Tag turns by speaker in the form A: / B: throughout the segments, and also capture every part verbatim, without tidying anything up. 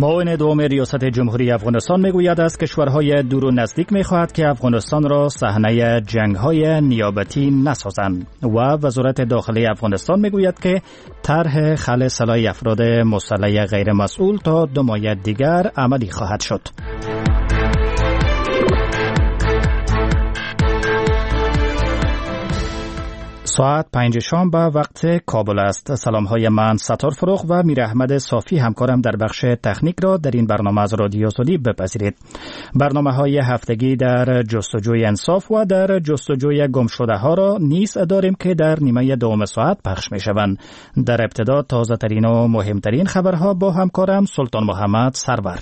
A: معاون دوم ریاست جمهوری افغانستان میگوید است کشورهای دور و نزدیک میخواهد که افغانستان را صحنه جنگ‌های نیابتی نسازند و وزارت داخلی افغانستان میگوید که طرح خلع سلاح افراد مسلح غیر مسئول تا دو ماه دیگر عملی خواهد شد. ساعت پنج شام به وقت کابل است. سلام های من ستار فروغ و میر احمد صافی همکارم در بخش تکنیک را در این برنامه از رادیو آزادی بپذیرید. برنامه های هفتگی در جستجوی انصاف و در جستجوی گمشده ها را نیز داریم که در نیمه دوم ساعت پخش می شوند. در ابتدا تازه ترین و مهمترین خبرها با همکارم سلطان محمد سرور.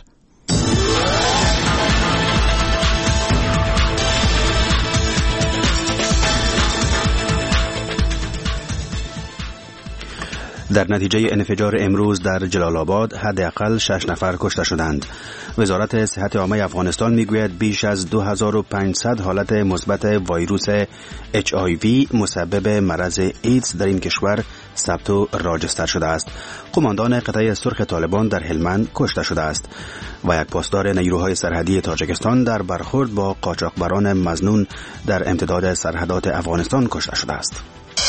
B: در نتیجه انفجار امروز در جلال آباد حداقل شش نفر کشته شدند. وزارت صحت عامه افغانستان میگوید بیش از دو هزار و پانصد حالت مثبت ویروس اچ آی وی مسبب مرض ایدز در این کشور ثبت و راجستر شده است. قماندان قطعه سرخ طالبان در هلمند کشته شده است و یک پاسدار نیروهای سرحدی تاجیکستان در برخورد با قاچاقبران مظنون در امتداد سرحدات افغانستان کشته شده است.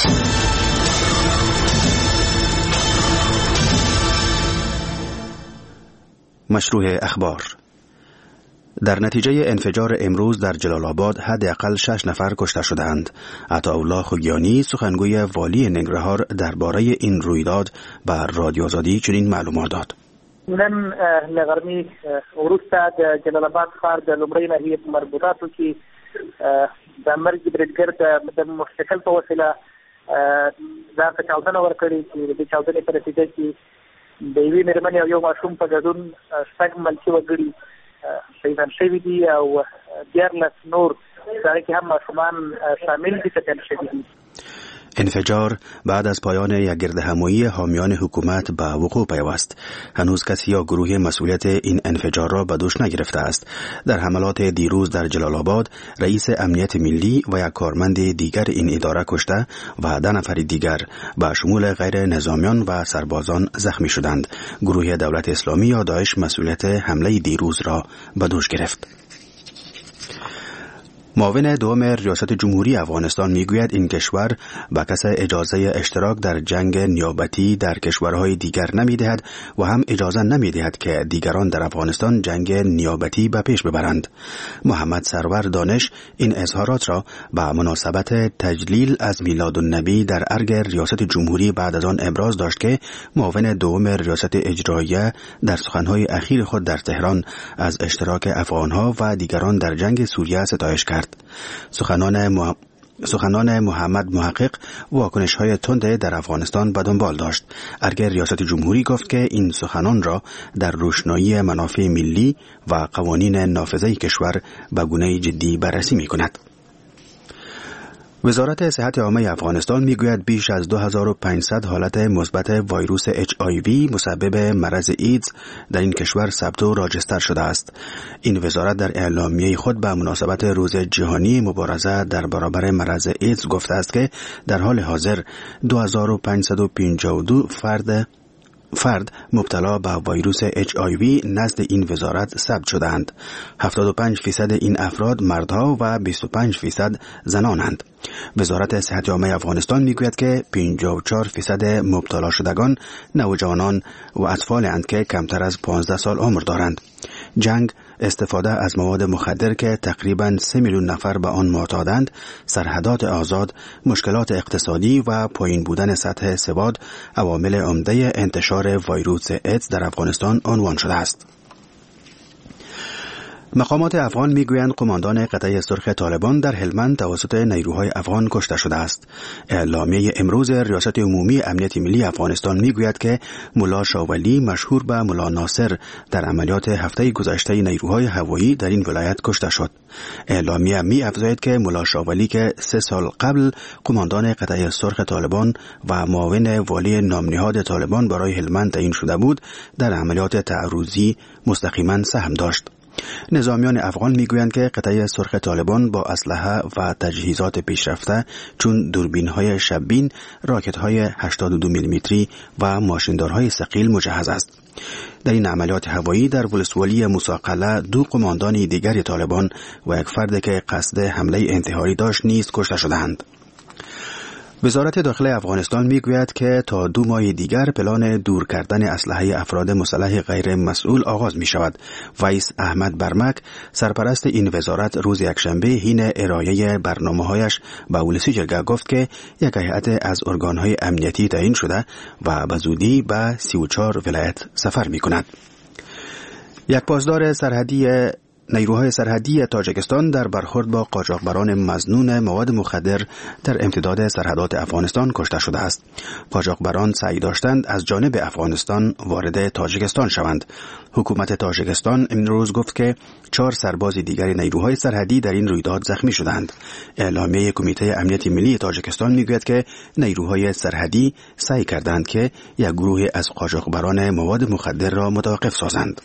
B: مشروع اخبار. در نتیجه انفجار امروز در جلال آباد حداقل شش نفر کشته شدند. عطاالله خوگیانی سخنگوی والی ننگرهار درباره این رویداد بر رادیو آزادی چنین معلومات داد.
C: نن لغرمي وروسته د جلال آباد ښار د لومړۍ ناحیې په مربوطاتو کې د مرګ بریدګر د موټرسایکل په وسیله ځان ته چاودنه ورکړې چې د چاودنې په نتیجه کې د یوې مېرمنې او یو ماشوم په ګډون شپږ ملکي وګړي شهیدان شوي دي او دیارلس نور هغې کې هم ماشومان شامل دي ټپیان شوي دي.
B: انفجار بعد از پایان یک گردهمایی حامیان حکومت به وقوع پیوست. هنوز کسی یا گروه مسئولیت این انفجار را به دوش نگرفته است. در حملات دیروز در جلال آباد رئیس امنیت ملی و یک کارمند دیگر این اداره کشته و ده نفر دیگر به شمول غیر نظامیان و سربازان زخمی شدند. گروه دولت اسلامی یا داعش مسئولیت حمله دیروز را به دوش گرفت. معاون دوم ریاست جمهوری افغانستان میگوید این کشور به کس اجازه اشتراک در جنگ نیابتی در کشورهای دیگر نمیدهد و هم اجازه نمیدهد که دیگران در افغانستان جنگ نیابتی به پیش ببرند. محمد سرور دانش این اظهارات را به مناسبت تجلیل از میلاد النبی در ارگ ریاست جمهوری بعد از آن ابراز داشت که معاون دوم ریاست اجراییه در سخنهای اخیر خود در تهران از اشتراک افغانها و دیگران در جنگ سوریه ستایش کرد. سخنان مح... سخنان محمد محقق واکنش‌های تند در افغانستان به دنبال داشت. ارگ ریاست جمهوری گفت که این سخنان را در روشنایی منافع ملی و قوانین نافذه کشور به گونه جدی بررسی می‌کند. وزارت صحت عامه افغانستان میگوید بیش از دو هزار و پانصد حالت مثبت ویروس اچ آی وی مسبب مرض ایدز در این کشور ثبت و راجستر شده است. این وزارت در اعلامیه خود به مناسبت روز جهانی مبارزه در برابر مرض ایدز گفته است که در حال حاضر دو هزار و پانصد و پنجاه و دو فرد فرد مبتلا به ویروس اچ آی وی نزد این وزارت ثبت شدند. هفتاد و پنج فیصد این افراد مردها و بیست و پنج فیصد زنانند. وزارت صحت عامه افغانستان میگوید که پنجاه و چهار فیصد مبتلا شدگان نوجوانان و اطفالند که کمتر از پانزده سال عمر دارند. جنگ، استفاده از مواد مخدر که تقریباً سه میلیون نفر به آن معتادند، سرحدات آزاد، مشکلات اقتصادی و پایین بودن سطح سواد عوامل عمده انتشار ویروس ایدز در افغانستان عنوان شده است. مقامات افغان میگویند قماندان قطعه سرخ طالبان در هلمند توسط نیروهای افغان کشته شده است. اعلامیه امروز ریاست عمومی امنیت ملی افغانستان میگوید که ملا شاولی مشهور به ملا ناصر در عملیات هفته گذشته نیروهای هوایی در این ولایت کشته شد. اعلامیه می افزاید که ملا شاولی که سه سال قبل قماندان قطعه سرخ طالبان و معاون والی نامنهاد طالبان برای هلمند تعیین شده بود، در عملیات تعرضی مستقیما سهم داشت. نظامیان افغان میگویند که قطعه سرخ طالبان با اسلحه و تجهیزات پیشرفته چون دوربین‌های شب‌بین، راکت‌های هشتاد و دو میلیمتری و ماشیندارهای ثقیل مجهز است. در این عملیات هوایی در ولسوالی موسی دو قماندان دیگر طالبان و یک فرد که قصد حمله انتحاری داشت نیز کشته شدند. وزارت داخله افغانستان میگوید که تا دو ماه دیگر پلان دور کردن اسلحه افراد مسلح غیر مسئول آغاز می شود. ویس احمد برمک، سرپرست این وزارت، روز یکشنبه حین ارائه برنامه‌هایش به ولسی جرگه گفت که یک هیئت از ارگان‌های امنیتی تعیین شده و به زودی به سی و چهار ولایت سفر می کند. یک پاسدار سرحدی نیروهای سرحدی تاجیکستان در برخورد با قاچاقبران مظنون مواد مخدر در امتداد سرحدات افغانستان کشته شده است. قاچاقبران سعی داشتند از جانب افغانستان وارد تاجیکستان شوند. حکومت تاجیکستان امروز گفت که چهار سرباز دیگر نیروهای سرحدی در این رویداد زخمی شدند. اعلامیه کمیته امنیت ملی تاجیکستان میگوید که نیروهای سرحدی سعی کردند که یک گروه از قاچاقبران مواد مخدر را متوقف سازند.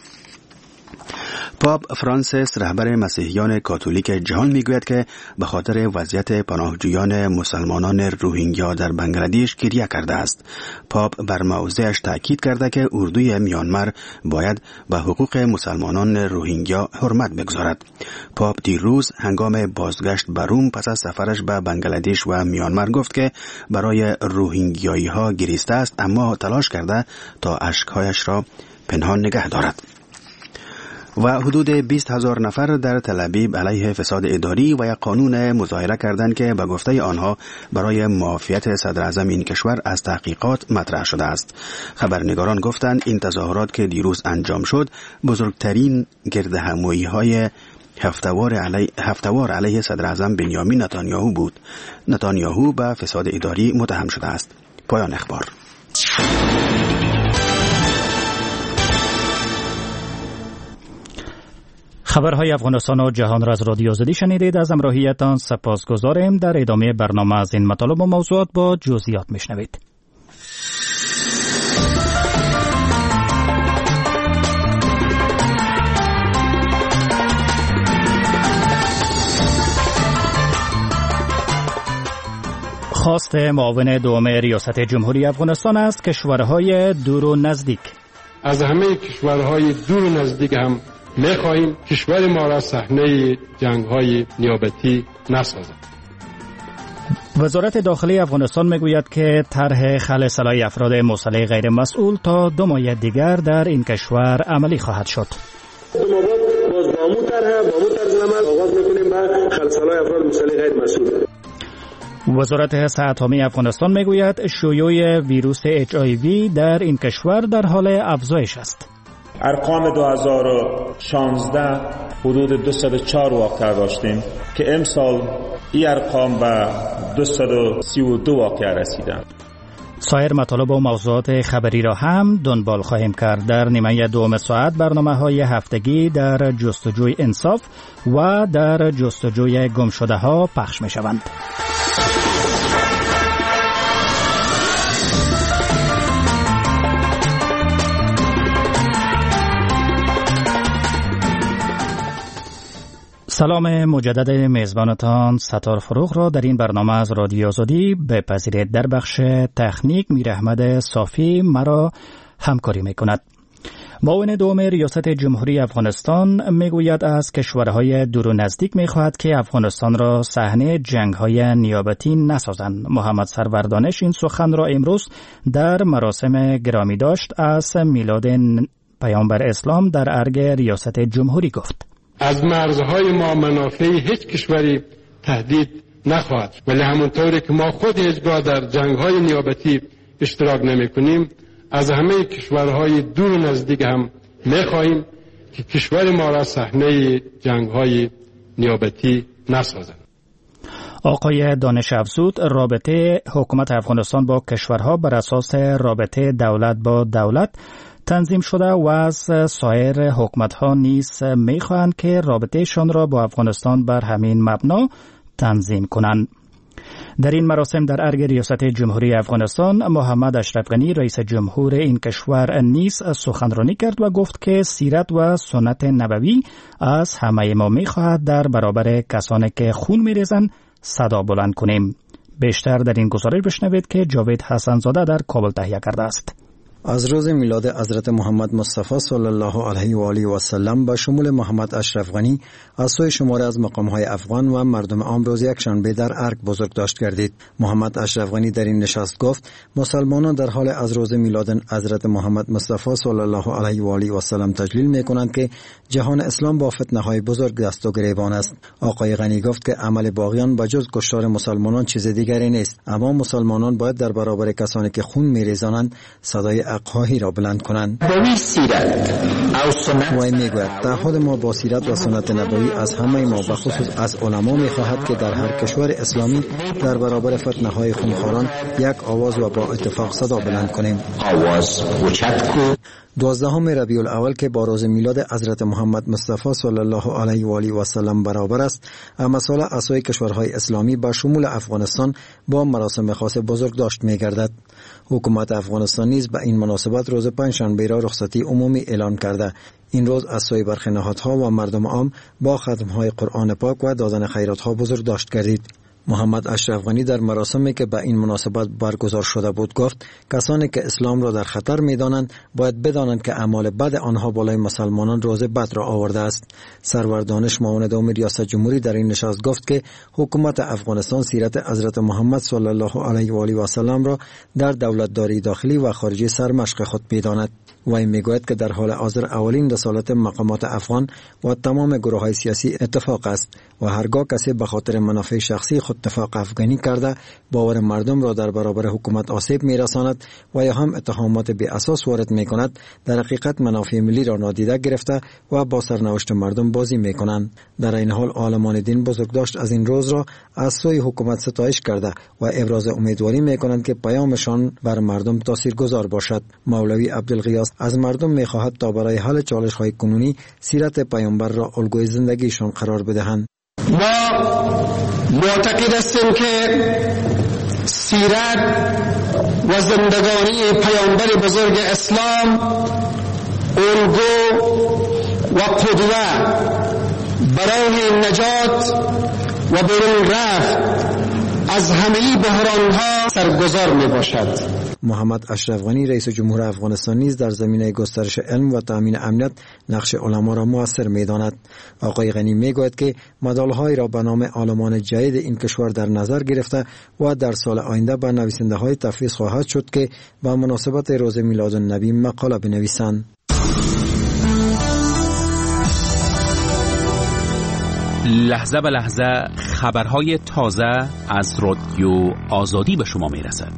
B: پاپ فرانسیس، رهبر مسیحیان کاتولیک جهان، میگوید که به خاطر وضعیت پناهجویان مسلمانان روهینگیا در بنگلادش گریه کرده است. پاپ بر موضعش تاکید کرده که اردوی میانمار باید به حقوق مسلمانان روهینگیا حرمت بگذارد. پاپ دیروز هنگام بازگشت به روم پس از سفرش به بنگلادش و میانمار گفت که برای روهینگیایی ها گریسته است، اما تلاش کرده تا اشکهایش را پنهان نگه دارد. و حدود بیست هزار نفر در تل‌آبیب علیه فساد اداری و یک قانون مظاهره کردند که به گفته آنها برای معافیت صدر اعظم این کشور از تحقیقات مطرح شده است. خبرنگاران گفتند این تظاهرات که دیروز انجام شد بزرگترین گردهمایی‌های هفتوار علیه, هفتوار علیه صدر اعظم بنیامین نتانیاهو بود. نتانیاهو به فساد اداری متهم شده است. پایان اخبار.
A: خبرهای افغانستان و جهان را از رادیو آزادی شنیدید. از همراهیتان سپاسگزاریم. در ادامه برنامه از این مطالب و موضوعات با جزئیات میشنوید. خواست معاون دوم ریاست جمهوری افغانستان است کشورهای دور و نزدیک
D: از همه کشورهای دور و نزدیک هم می‌خواهیم کشور ما را صحنه جنگ‌های نیابتی نسازد.
A: وزارت داخلی افغانستان میگوید که طرح خلع سلاح افراد مسلح غیر مسئول تا دو ماه دیگر در این کشور عملی خواهد شد.
E: دو ماه بعد باز با مو طرح با مو طرز عمل آغاز می‌کنیم به خلع سلاح افراد مسلح غیر مسئول.
A: وزارت صحت عامه افغانستان میگوید شیوع ویروس اچ آی وی در این کشور در حال افزایش است.
F: ارقام دو هزار و شانزده حدود دویست و چهار واقعه داشتیم که امسال این ارقام به دویست و سی و دو واقعه رسیدند.
A: سایر مطالب و موضوعات خبری را هم دنبال خواهیم کرد. در نیمه دوم ساعت برنامه‌های هفتگی در جستجوی انصاف و در جستجوی گمشده ها پخش می شوند. سلام مجدد میزبانتان ستار فروغ را در این برنامه از رادیو آزادی بپذیرید. در بخش تکنیک میر احمد صافی مرا همکاری میکند. معاون دوم ریاست جمهوری افغانستان میگوید از کشورهای دور و نزدیک میخواهد که افغانستان را صحنه جنگ‌های نیابتی نسازند. محمد سروردانش این سخن را امروز در مراسم گرامی داشت از میلاد پیامبر اسلام در ارگ ریاست جمهوری گفت.
D: از مرزهای ما منافع هیچ کشوری تهدید نخواهد، ولی همونطوری که ما خود هیچگاه در جنگ‌های نیابتی اشتراک نمی‌کنیم، از همه کشورهای دور و نزدیک هم می‌خواهیم که کشور ما را صحنه جنگ‌های نیابتی نسازند.
A: آقای دانش افزود رابطه حکومت افغانستان با کشورها بر اساس رابطه دولت با دولت تنظیم شده و از سایر حکومت‌ها نیز می‌خواهند که رابطه‌شان را با افغانستان بر همین مبنا تنظیم کنند. در این مراسم در ارگ ریاست جمهوری افغانستان محمد اشرف غنی رئیس جمهور این کشور نیز سخنرانی کرد و گفت که سیرت و سنت نبوی از همه ما می‌خواهد در برابر کسانی که خون می‌ریزند صدا بلند کنیم. بیشتر در این گزارش بشنوید که جاوید حسن زاده در کابل تهیه کرده است.
G: از روز میلاد حضرت محمد مصطفی صلی الله علیه و آله و سلم به شمول محمد اشرف غنی از سوی شماره از مقام‌های افغان و مردم عام روز یکشنبه در ارگ بزرگ داشت گردید. محمد اشرف غنی در این نشست گفت مسلمانان در حال از روز میلاد حضرت محمد مصطفی صلی الله علیه و آله و سلم تجلیل می‌کنند که جهان اسلام با فتنه‌های بزرگ دست و گریبان است. آقای غنی گفت که عمل باغیان به جز کشتار مسلمانان چیز دیگری نیست، اما مسلمانان باید در برابر کسانی که خون می‌ریزانند صدای خواهی را بلند کنند. و میگوید تعهد ما با سیرت و سنت نبوی از همه ما به خصوص از علما میخواهد که در هر کشور اسلامی در برابر فتنه های خونخواران یک آواز و با اتفاق صدا بلند کنیم. آواز دوازدهم ربیع الاول که با روز میلاد حضرت محمد مصطفی صلی الله علیه و آله و سلم برابر است، مسائل اساسی کشورهای اسلامی با شمول افغانستان با مراسم خاص بزرگ داشت می‌گردد. حکومت افغانستان نیز به این مناسبت روز پنجشنبه را رخصتی عمومی اعلان کرده. این روز از سوی برخی نهادها و مردم عام با ختم‌های قرآن پاک و دادن خیرات‌ها بزرگ داشت گردید. محمد اشرف غنی در مراسمی که به این مناسبت برگزار شده بود گفت کسانی که اسلام را در خطر می‌دانند باید بدانند که اعمال بد آنها بالای مسلمانان روز بد را آورده است. سرور دانش معاون دوم ریاست جمهوری در این نشست گفت که حکومت افغانستان سیرت حضرت محمد صلی الله علیه و آله و سلم را در دولتداری داخلی و خارجی سرمشق خود می‌داند. وی میگوید که در حال حاضر اولین رسالت مقامات افغان و تمام گروه‌های سیاسی اتفاق است و هرگاه کسی به خاطر منافع شخصی خود اتفاق افغانی کرده باور مردم را در برابر حکومت آسیب میرساند و یا هم اتهامات بی اساس وارد میکند، در حقیقت منافع ملی را نادیده گرفته و با سرنوشت مردم بازی میکنند. در این حال عالمان دین بزرگداشت از این روز را از سوی حکومت ستایش کرده و ابراز امیدواری میکنند که پیامشان بر مردم تاثیرگذار باشد. مولوی عبدالغیاث از مردم میخواهد تا برای حل چالش‌های کنونی سیرت پیامبر را الگوی زندگیشان قرار بدهند.
H: ما معتقد هستیم که سیرت و زندگانی پیامبر بزرگ اسلام الگو و قدوه برای نجات و برون رفت از همه بحران‌ها سرگذار می باشد.
G: محمد اشرف غنی رئیس جمهور افغانستان نیز در زمینه گسترش علم و تامین امنیت نقش علما را مؤثر می‌داند. آقای غنی میگوید که مدال‌هایی را به نام عالمان جدید این کشور در نظر گرفته و در سال آینده به نویسنده‌های تفویض خواهد شد که به مناسبت روز میلاد النبی مقاله بنویسند.
I: لحظه به لحظه خبرهای تازه از رادیو آزادی به شما میرسد.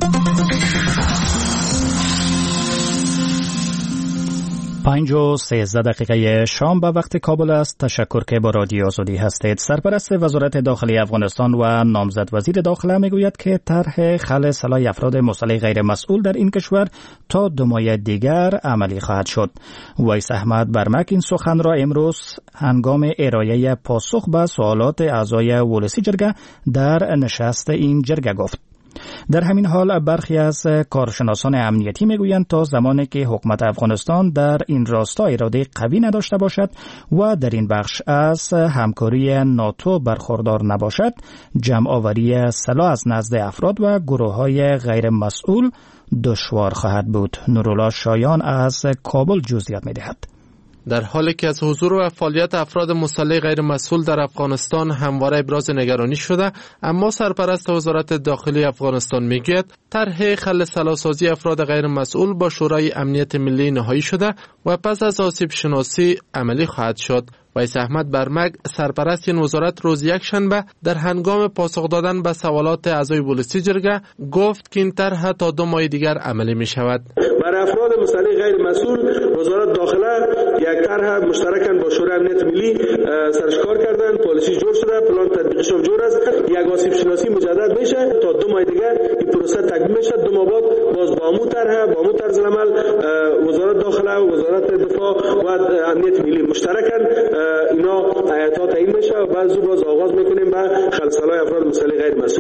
A: پنج و سیزده دقیقه شام به وقت کابل است. تشکر که با رادیو آزادی هستید. سرپرست وزارت داخلی افغانستان و نامزد وزیر داخله میگوید که طرح خلع سلاح افراد مسلح غیر مسئول در این کشور تا دو ماه دیگر عملی خواهد شد. ویس احمد برمک این سخن را امروز هنگام ارائه پاسخ به سوالات اعضای ولسی جرگه در نشست این جرگه گفت. در همین حال برخی از کارشناسان امنیتی میگویند تا زمانی که حکومت افغانستان در این راستا اراده قوی نداشته باشد و در این بخش از همکاری ناتو برخوردار نباشد، جمع آوری سلاح از نزد افراد و گروه‌های غیر مسئول دشوار خواهد بود. نورالله شایان از کابل جزئیات می‌دهد.
J: در حالی که از حضور و فعالیت افراد مسلح غیر مسئول در افغانستان همواره ابراز نگرانی شده، اما سرپرست وزارت داخلی افغانستان میگوید طرح خلع سلاح‌سازی افراد غیر مسئول با شورای امنیت ملی نهایی شده و پس از آسیب شناسی عملی خواهد شد. ویس احمد برمک سرپرست این وزارت روز یکشنبه در هنگام پاسخ دادن به سوالات اعضای ولسی جرگه گفت که این طرح تا دو ماه دیگر عملی می شود.
E: برای افراد مسلح غیر مسئول وزارت داخله یک طرح مشترکاً با شورای امنیت ملی سرش کار کردن، پالیسی جور شده، پلان تطبیقش هم جور است. یک آسیب شناسی مجدد میشه تا دو ماه دیگر این پروسه تکمیل میشه. دو ماه بعد باز با مو طرح با مو طرز عمل وزارت داخله و وزارت دفاع و امنیت ملی مشترکاً اینا آیات تعیین میشه و بعد باز آغاز میکنیم به خلع سلاح افراد مسلح غیر مسئول.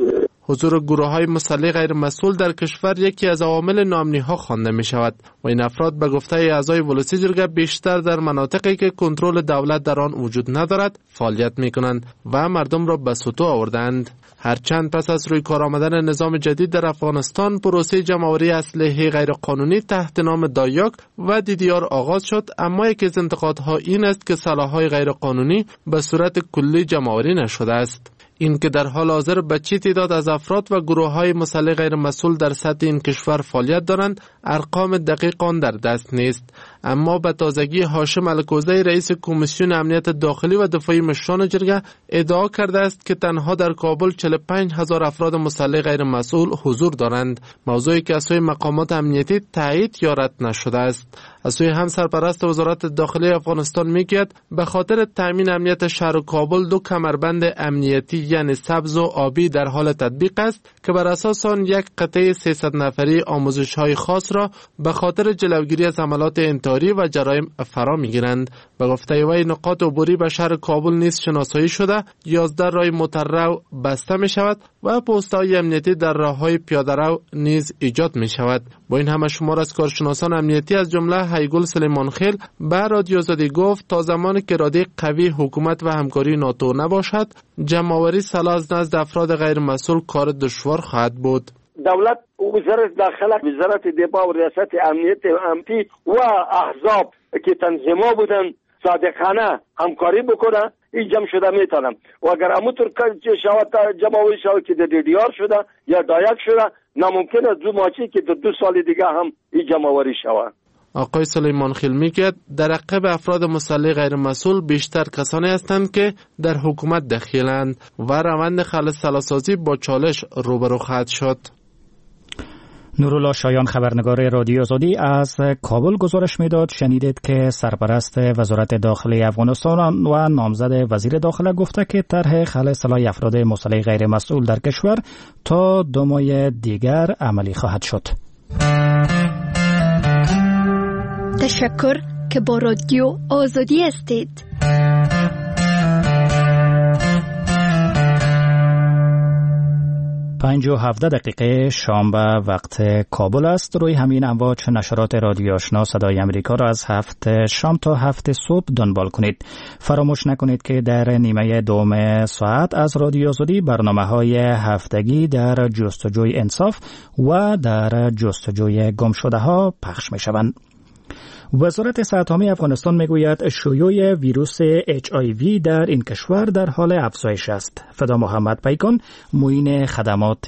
J: حضور گروه‌های مسلح غیر مسئول در کشور یکی از عوامل ناامنی‌ها خوانده می‌شود و این افراد به گفته اعضای ولسی جرگه بیشتر در مناطقی که کنترل دولت در آن وجود ندارد فعالیت می‌کنند و مردم را به سطوح آوردند. هرچند پس از روی کار آمدن نظام جدید در افغانستان پروسه جمع‌آوری اسلحه غیرقانونی تحت نام دایاک و دی دی آر آغاز شد، اما یکی از انتقادها این است که سلاح‌های غیرقانونی به صورت کلی جمع‌آوری نشده است. این که در حال حاضر به چه تعداد از افراد و گروه‌های مسلح غیر مسئول در سطح این کشور فعالیت دارند ارقام دقیق آن در دست نیست، اما به تازگی هاشم الکوزی رئیس کمیسیون امنیت داخلی و دفاعی مشران جرگه ادعا کرده است که تنها در کابل چهل و پنج هزار افراد مسلح غیر مسئول حضور دارند، موضوعی که از سوی مقامات امنیتی تایید یا رد نشده است. از سوی هم سرپرست وزارت داخلی افغانستان میگوید به خاطر تامین امنیت شهر کابل دو کمربند امنیتی یعنی سبز و آبی در حال تطبیق است که بر اساس آن یک قطعه سیصد نفری آموزش‌های خاص را به خاطر جلوگیری از حملات انتحاری و جرایم فرا میگیرند. به گفته وی نقاط عبوری به شهر کابل نیز شناسایی شده، یازده راه موتررو بسته می شود و پست‌های امنیتی در راه‌های پیاده‌رو نیز ایجاد می شود. با این همه شمار از کارشناسان امنیتی از جمله هیگل سلیمانخیل به رادیو آزادی گفت تا زمانی که اراده قوی حکومت و همکاری ناتو نباشد، جمع‌آوری سلاح از نزد افراد غیر مسئول کار دشوار خواهد بود.
K: دولت وزارت داخله، وزارت دفاع و ریاست امنیت امنیتی و احزاب که تنظیم‌ها بودن صادقانه همکاری بکنه این جمع شده میتونم و اگر همونطور که شود جمع‌آوری شود که دی دی آر شده یا دایاک شده ناممکن است دو ماچی که دو, دو سال دیگه هم این جمع‌آوری شود.
J: آقای سلیمان خیل میگه در عقب افراد مسلح غیر مسئول بیشتر کسانی هستند که در حکومت دخیلند و روند خلع سلاح‌سازی با چالش روبرو خواهد شد.
A: نورالله شایان خبرنگار رادیو آزادی از کابل گزارش میداد. شنیدید که سرپرست وزارت داخلی افغانستان و نامزد وزیر داخله گفته که طرح خلع سلاح افراد مسلح غیر مسئول در کشور تا دو ماه دیگر عملی خواهد شد.
L: تشکر که با رادیو آزادی هستید.
A: پنج و هفده دقیقه شام به وقت کابل است. روی همین امواج نشرات رادیو آشنا صدای امریکا را از هفت شام تا هفت صبح دنبال کنید. فراموش نکنید که در نیمه دوم ساعت از رادیو آزادی برنامه‌های هفتگی در جستجوی انصاف و در جستجوی گمشده‌ها پخش می‌شوند. وزارت صحت عامه افغانستان میگوید شیوع ویروس اچ آی وی در این کشور در حال افزایش است. فدا محمد پیکان معین خدمات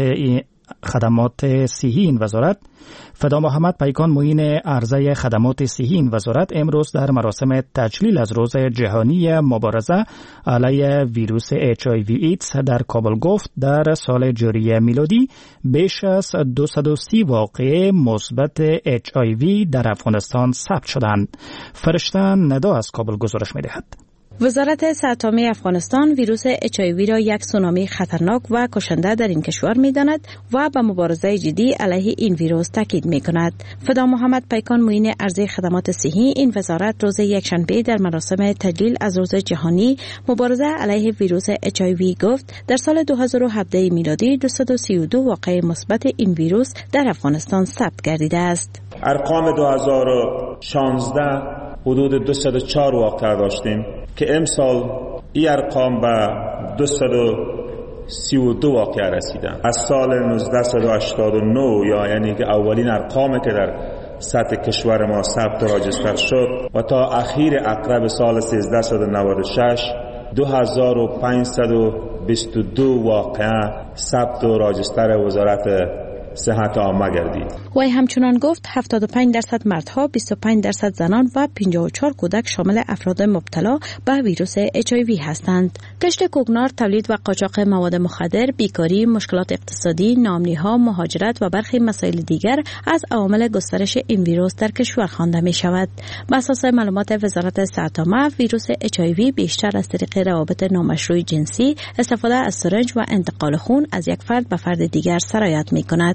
A: خدمات صحی این وزارت فدا محمد پیکان معین عرضه خدمات صحی این وزارت امروز در مراسم تجلیل از روز جهانی مبارزه علیه ویروس اچ آی وی ایدز در کابل گفت در سال جاری میلادی بیش از دویست و سی واقعه مثبت اچ آی وی در افغانستان ثبت شدند. فرشته ندا از کابل گزارش می‌دهد.
M: وزارت صحت عامه افغانستان ویروس اچ آی وی را یک سونامی خطرناک و کشنده در این کشور می‌داند و به مبارزه جدی علیه این ویروس تاکید می‌کند. فدا محمد پیکان معین عرضه خدمات صحی این وزارت روز یکشنبه در مراسم تجلیل از روز جهانی مبارزه علیه ویروس اچ آی وی گفت در سال دو هزار و هفده میلادی دویست و سی و دو واقعه مثبت این ویروس در افغانستان ثبت گردیده است.
F: ارقام دو هزار و شانزده حدود دویست و چهار واقعه داشتیم که امسال این ارقام به دویست و سی و دو واقعه رسیدن. از سال نوزده هشتاد و نه یا یعنی که اولین ارقامی که در سطح کشور ما ثبت و راجستر شد و تا اخیر اقرب سال سیزده نود و شش دو هزار و پانصد و بیست و دو واقعه ثبت و راجستر وزارت صحت عامه گردید.
M: وی همچنان گفت هفتاد و پنج درصد مردها، بیست و پنج درصد زنان و پنجاه و چهار کودک شامل افراد مبتلا به ویروس اچ آی وی هستند. کشت کوکنار، تولید و قاچاق مواد مخدر، بیکاری، مشکلات اقتصادی، ناامنی‌ها، مهاجرت و برخی مسائل دیگر از عوامل گسترش این ویروس در کشور خوانده می شود. بر اساس معلومات وزارت صحت عامه، ویروس اچ آی وی بیشتر از طریق روابط نامشروع جنسی، استفاده از سرنج و انتقال خون از یک فرد به فرد دیگر سرایت می کند.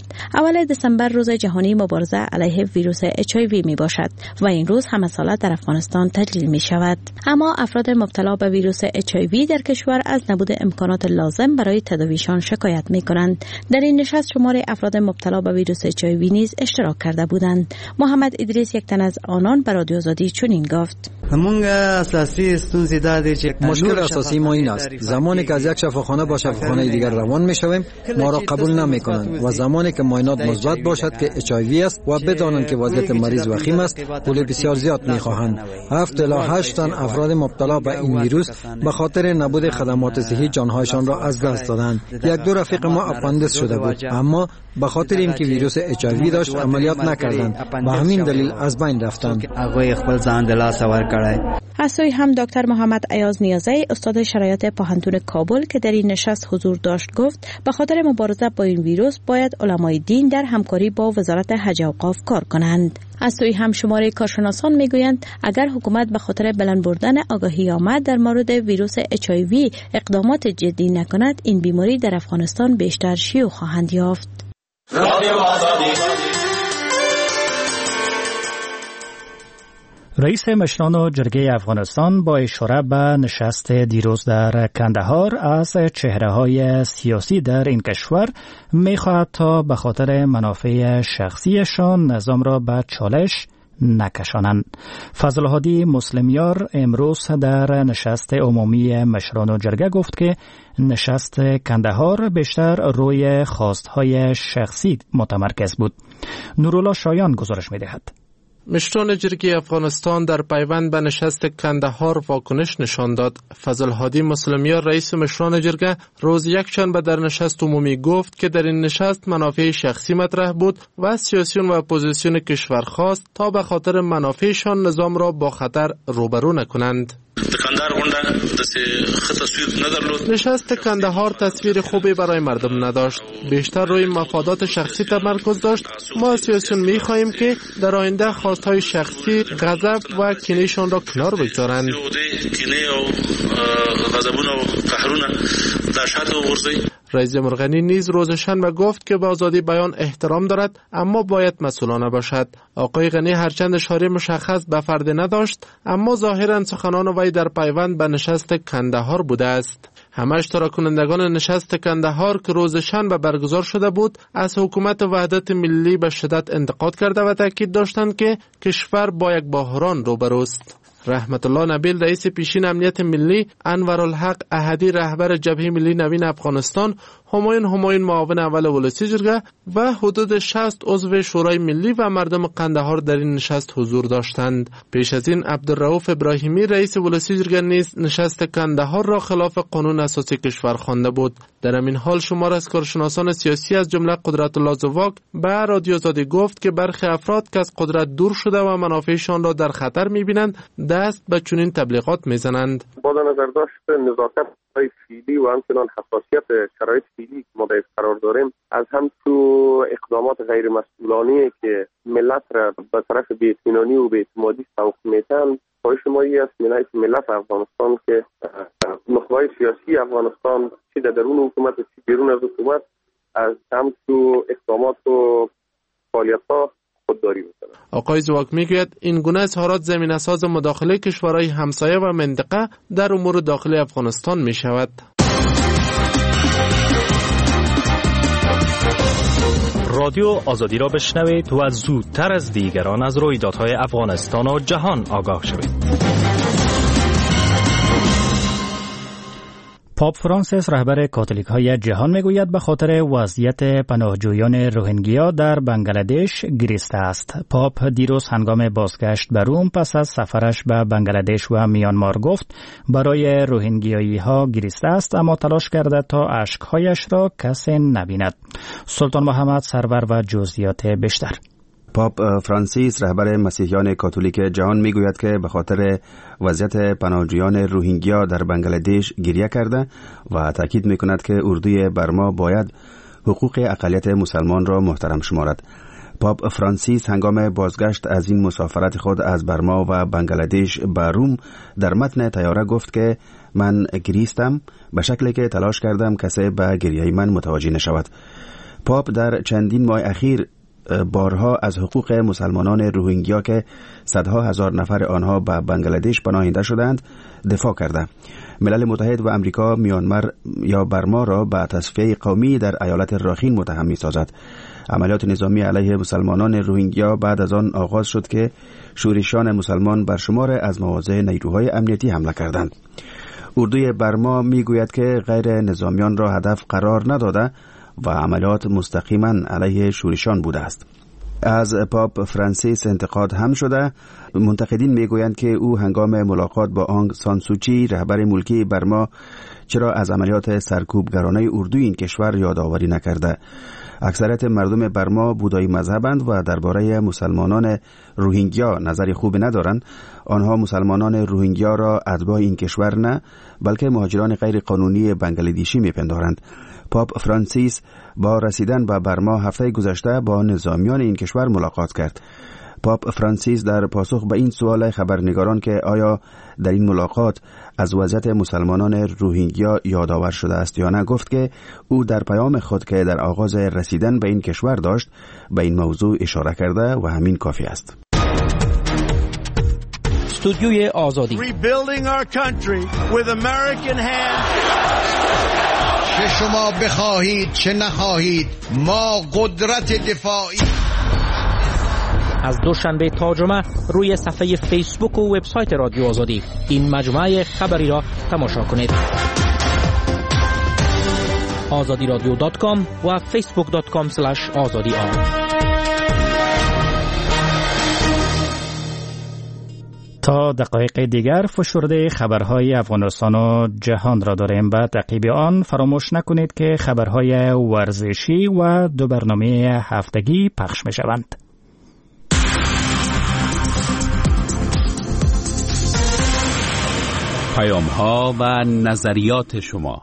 M: اول دسامبر روز جهانی مبارزه علیه ویروس اچ آی وی می باشد و این روز همه ساله در افغانستان تجلیل می شود. اما افراد مبتلا به ویروس اچ آی وی در کشور از نبود امکانات لازم برای تداویشان شکایت می کنند. در این نشست شمار افراد مبتلا به ویروس اچ آی وی نیز اشتراک کرده بودند. محمد ادریس یک تن از آنان به رادیو آزادی چنین گفت:
G: مشکل اساسی ما این است زمانی که از یک شفاخانه با شفاخانه دیگر روان می شویم ما را قبول نمی کنند و زمانی که معاینات مثبت باشد که اچ آی وی است و بدانند که وضعیت مریض وخیم است پول بسیار زیاد می خواهند. هفت الی هشت تن افراد مبتلا به این ویروس به خاطر نبود خدمات صحی جانهایشان را از دست دادند. یک دو رفیق ما اپاندیس شده بود اما به خاطر اینکه ویروس اچ آی وی داشت عملیات نکردند و همین دلیل از بین رفتند.
M: از سوی هم دکتر محمد ایاز نیازی استاد شرایط پوهنتون کابل که در این نشست حضور داشت گفت به خاطر مبارزه با این ویروس باید علمای دین در همکاری با وزارت حج و اوقاف کار کنند. از سوی هم شماره کارشناسان میگویند اگر حکومت به خاطر بلند بردن آگاهی آمد در مورد ویروس اچ آی وی اقدامات جدی نکند این بیماری در افغانستان بیشتر شیوع خواهند یافت.
A: رئیس مشران جرگه افغانستان با اشاره به نشست دیروز در کندهار از چهره‌های سیاسی در این کشور می‌خواهد تا به خاطر منافع شخصیشان نظام را به چالش نکشانند. فضل هادی مسلمیار امروز در نشست عمومی مشران جرگه گفت که نشست کندهار بیشتر روی خواستهای شخصی متمرکز بود. نورالله شایان گزارش می‌دهد.
J: مشران جرگه افغانستان در پیوند به نشست کندهار واکنش نشان داد. فضل هادی مسلمیار رئیس مشران جرگه روز یکشنبه در نشست عمومی گفت که در این نشست منافع شخصی مطرح بود و سیاسیون و اپوزیسیون کشور خواست تا به خاطر منافعشان نظام را با خطر روبرو نکنند. نشست کندهار تصویر خوبی برای مردم نداشت، بیشتر روی مفادات شخصی تمرکز داشت. ما سیاسیون می خواهیم که در آینده خواستهای شخصی، غضب و کینهشان را کنار بگذارند. رئیس مرغنی نیز روز شنبه گفت که به آزادی بیان احترام دارد اما باید مسئولانه باشد. آقای غنی هرچند اشاره مشخص به فرد نداشت اما ظاهرا سخنان وی در پیوند به نشست کندهار بوده است. همه اشتراک کنندگان نشست کندهار که روز شنبه برگزار شده بود از حکومت وحدت ملی به شدت انتقاد کرده و تاکید داشتند که کشور با یک بحران روبروست. رحمت الله نبیل رئیس پیشین امنیت ملی، انورالحق احدی رهبر جبهه ملی نوین افغانستان، همایون همایون معاون اول ولسی جرگه و حدود شصت عضو شورای ملی و مردم قندهار در این نشست حضور داشتند. پیش از این عبدالرؤوف ابراهیمی رئیس ولسی جرگه نیز نشست قندهار را خلاف قانون اساسی کشور خوانده بود. در همین حال شمار از کارشناسان سیاسی از جمله قدرت الله زواک به رادیو آزادی گفت که برخی افراد که از قدرت دور شده و منافعشان را در خطر می‌بینند دست به چنین تبلیغات می‌زنند.
N: با نظر داشت نزاکت های فعلی و همچنان حساسیت شرایط فعلی که ما باید قرار داریم از هم تو اقدامات غیر مسئولانه که ملت را به طرف بی‌اطمینانی و بی‌اعتمادی سوق میتن خواهش ما است ملت ملت افغانستان که نخبه‌های سیاسی افغانستان چه در درون حکومت چه بیرون از حکومت از هم تو اقدامات و فعالیت‌ها خودداری بکنه.
J: آقای زواک میگوید این گونه اظهارات زمینه‌ساز مداخله کشورهای همسایه و منطقه در امور داخلی افغانستان می شود.
O: رادیو آزادی را بشنوید و زودتر از دیگران از رویدادهای افغانستان و جهان آگاه شوید.
A: پاپ فرانسیس رهبر کاتولیک های جهان میگوید به خاطر وضعیت پناهجویان روهینگیا در بنگلادش گریسته است. پاپ دیروز هنگام بازگشت به روم پس از سفرش به بنگلادش و میانمار گفت برای روهینگیایی ها گریسته است اما تلاش کرده تا اشکهایش را کسی نبیند. سلطان محمد سرور و جزئیات بیشتر.
B: پاپ فرانسیس رهبر مسیحیان کاتولیک جهان میگوید که به خاطر وضعیت پناهجویان روهینگیا در بنگلادش گریه کرده و تاکید میکند که اردوی برما باید حقوق اقلیت مسلمان را محترم شمارد. پاپ فرانسیس هنگام بازگشت از این مسافرت خود از برما و بنگلادش به روم در متن طیاره گفت که من گریستم به شکلی که تلاش کردم کسی به گریه من متوجه نشود. پاپ در چندین ماه اخیر بارها از حقوق مسلمانان روهینگیا که صدها هزار نفر آنها به بنگلادش پناهنده شدند دفاع کرده. ملل متحد و امریکا میانمار یا برما را به تصفیه قومی در ایالت راخین متهم می‌سازد. عملیات نظامی علیه مسلمانان روهینگیا بعد از آن آغاز شد که شورشیان مسلمان بر شمار از مواضع نیروهای امنیتی حمله کردند. اردوی برما میگوید که غیر نظامیان را هدف قرار نداده و عملیات مستقیما علیه شورشیان بوده است. از پاپ فرانسیس انتقاد هم شده. منتقدین میگویند که او هنگام ملاقات با آنگ سان سوچی رهبر ملکی برما چرا از عملیات سرکوبگرانه اردوی این کشور یادآوری نکرده. اکثریت مردم برما بودایی مذهبند و درباره مسلمانان روهینگیا نظری خوب ندارند. آنها مسلمانان روهینگیا را اتباع این کشور نه بلکه مهاجران غیر قانونی بنگلادشی میپندارند. پاپ فرانسیس با رسیدن به برما هفته گذشته با نظامیان این کشور ملاقات کرد. پاپ فرانسیس در پاسخ به این سوال خبرنگاران که آیا در این ملاقات از وضعیت مسلمانان روهینگیا یادآور شده است یا نه گفت که او در پیام خود که در آغاز رسیدن به این کشور داشت به این موضوع اشاره کرده و همین کافی است.
I: استودیوی آزادی
P: Rebuilding our country with American hands.
Q: چه شما بخواهید چه نخواهید ما قدرت دفاعی.
O: از دوشنبه تا جمعه روی صفحه فیسبوک و وبسایت رادیو آزادی این مجموعه خبری را تماشا کنید. آزادی رادیو دات کام و فیسبوک دات کام اسلش آزادی آر.
A: تا دقایق دیگر فشرده خبرهای افغانستان و جهان را داریم. به تعقیب آن فراموش نکنید که خبرهای ورزشی و دو برنامه هفتگی پخش می شوند.
I: پیام ها و نظریات شما.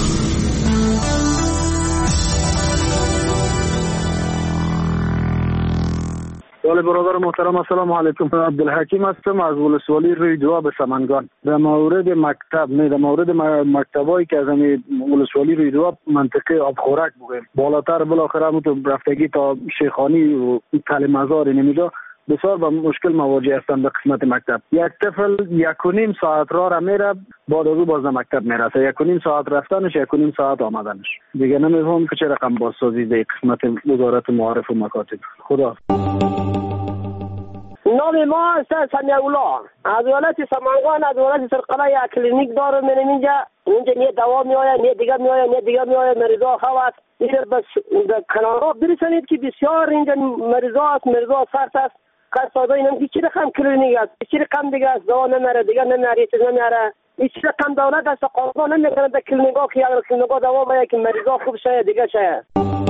R: ولی برادر محترم السلام علیکم. عبدالحکیم هستم از ولسوالی روی دوا به سمنگان. در مورد مکتب نه در مورد مکتبایی که از ولسوالی روی دوا منطقه آب خوراک بگیم بالاتر بالاخره هم تو رفتگی تا شیخانی و تعلیم مزار اینجا بسیار با مشکل مواجه هستند. به قسمت مکتب یک طفل یک و نیم ساعت راه را میره بعد از او باز مکتب میرسه. یک و نیم ساعت رفتنش یک و نیم ساعت آمدنش. دیگه نمیفهم که چه رقم بازسازی در قسمت وزارت معارف و مکاتب. خدا.
S: نام ما است سمیع الله از ولایت سمنگان. از ولایت سرقلا یک کلینیک دارم. من اینجا اینجا نه دوا میآید نه دیگه میآید نه دیگه میآید. مریضا خواست این بس کنارا برسانید که بسیار اینجا مریضا است. مریضا سرد است. قصادا اینم چی رقم کلینیک است چی رقم دیگه است. دوا نمیاره دیگه نمیاره چیز نمیاره. این چی رقم دولت است قانون نمیکنه در کلینیکا که اگر کلینیکا دوا میآید که مریضا خوب شه دیگه شه.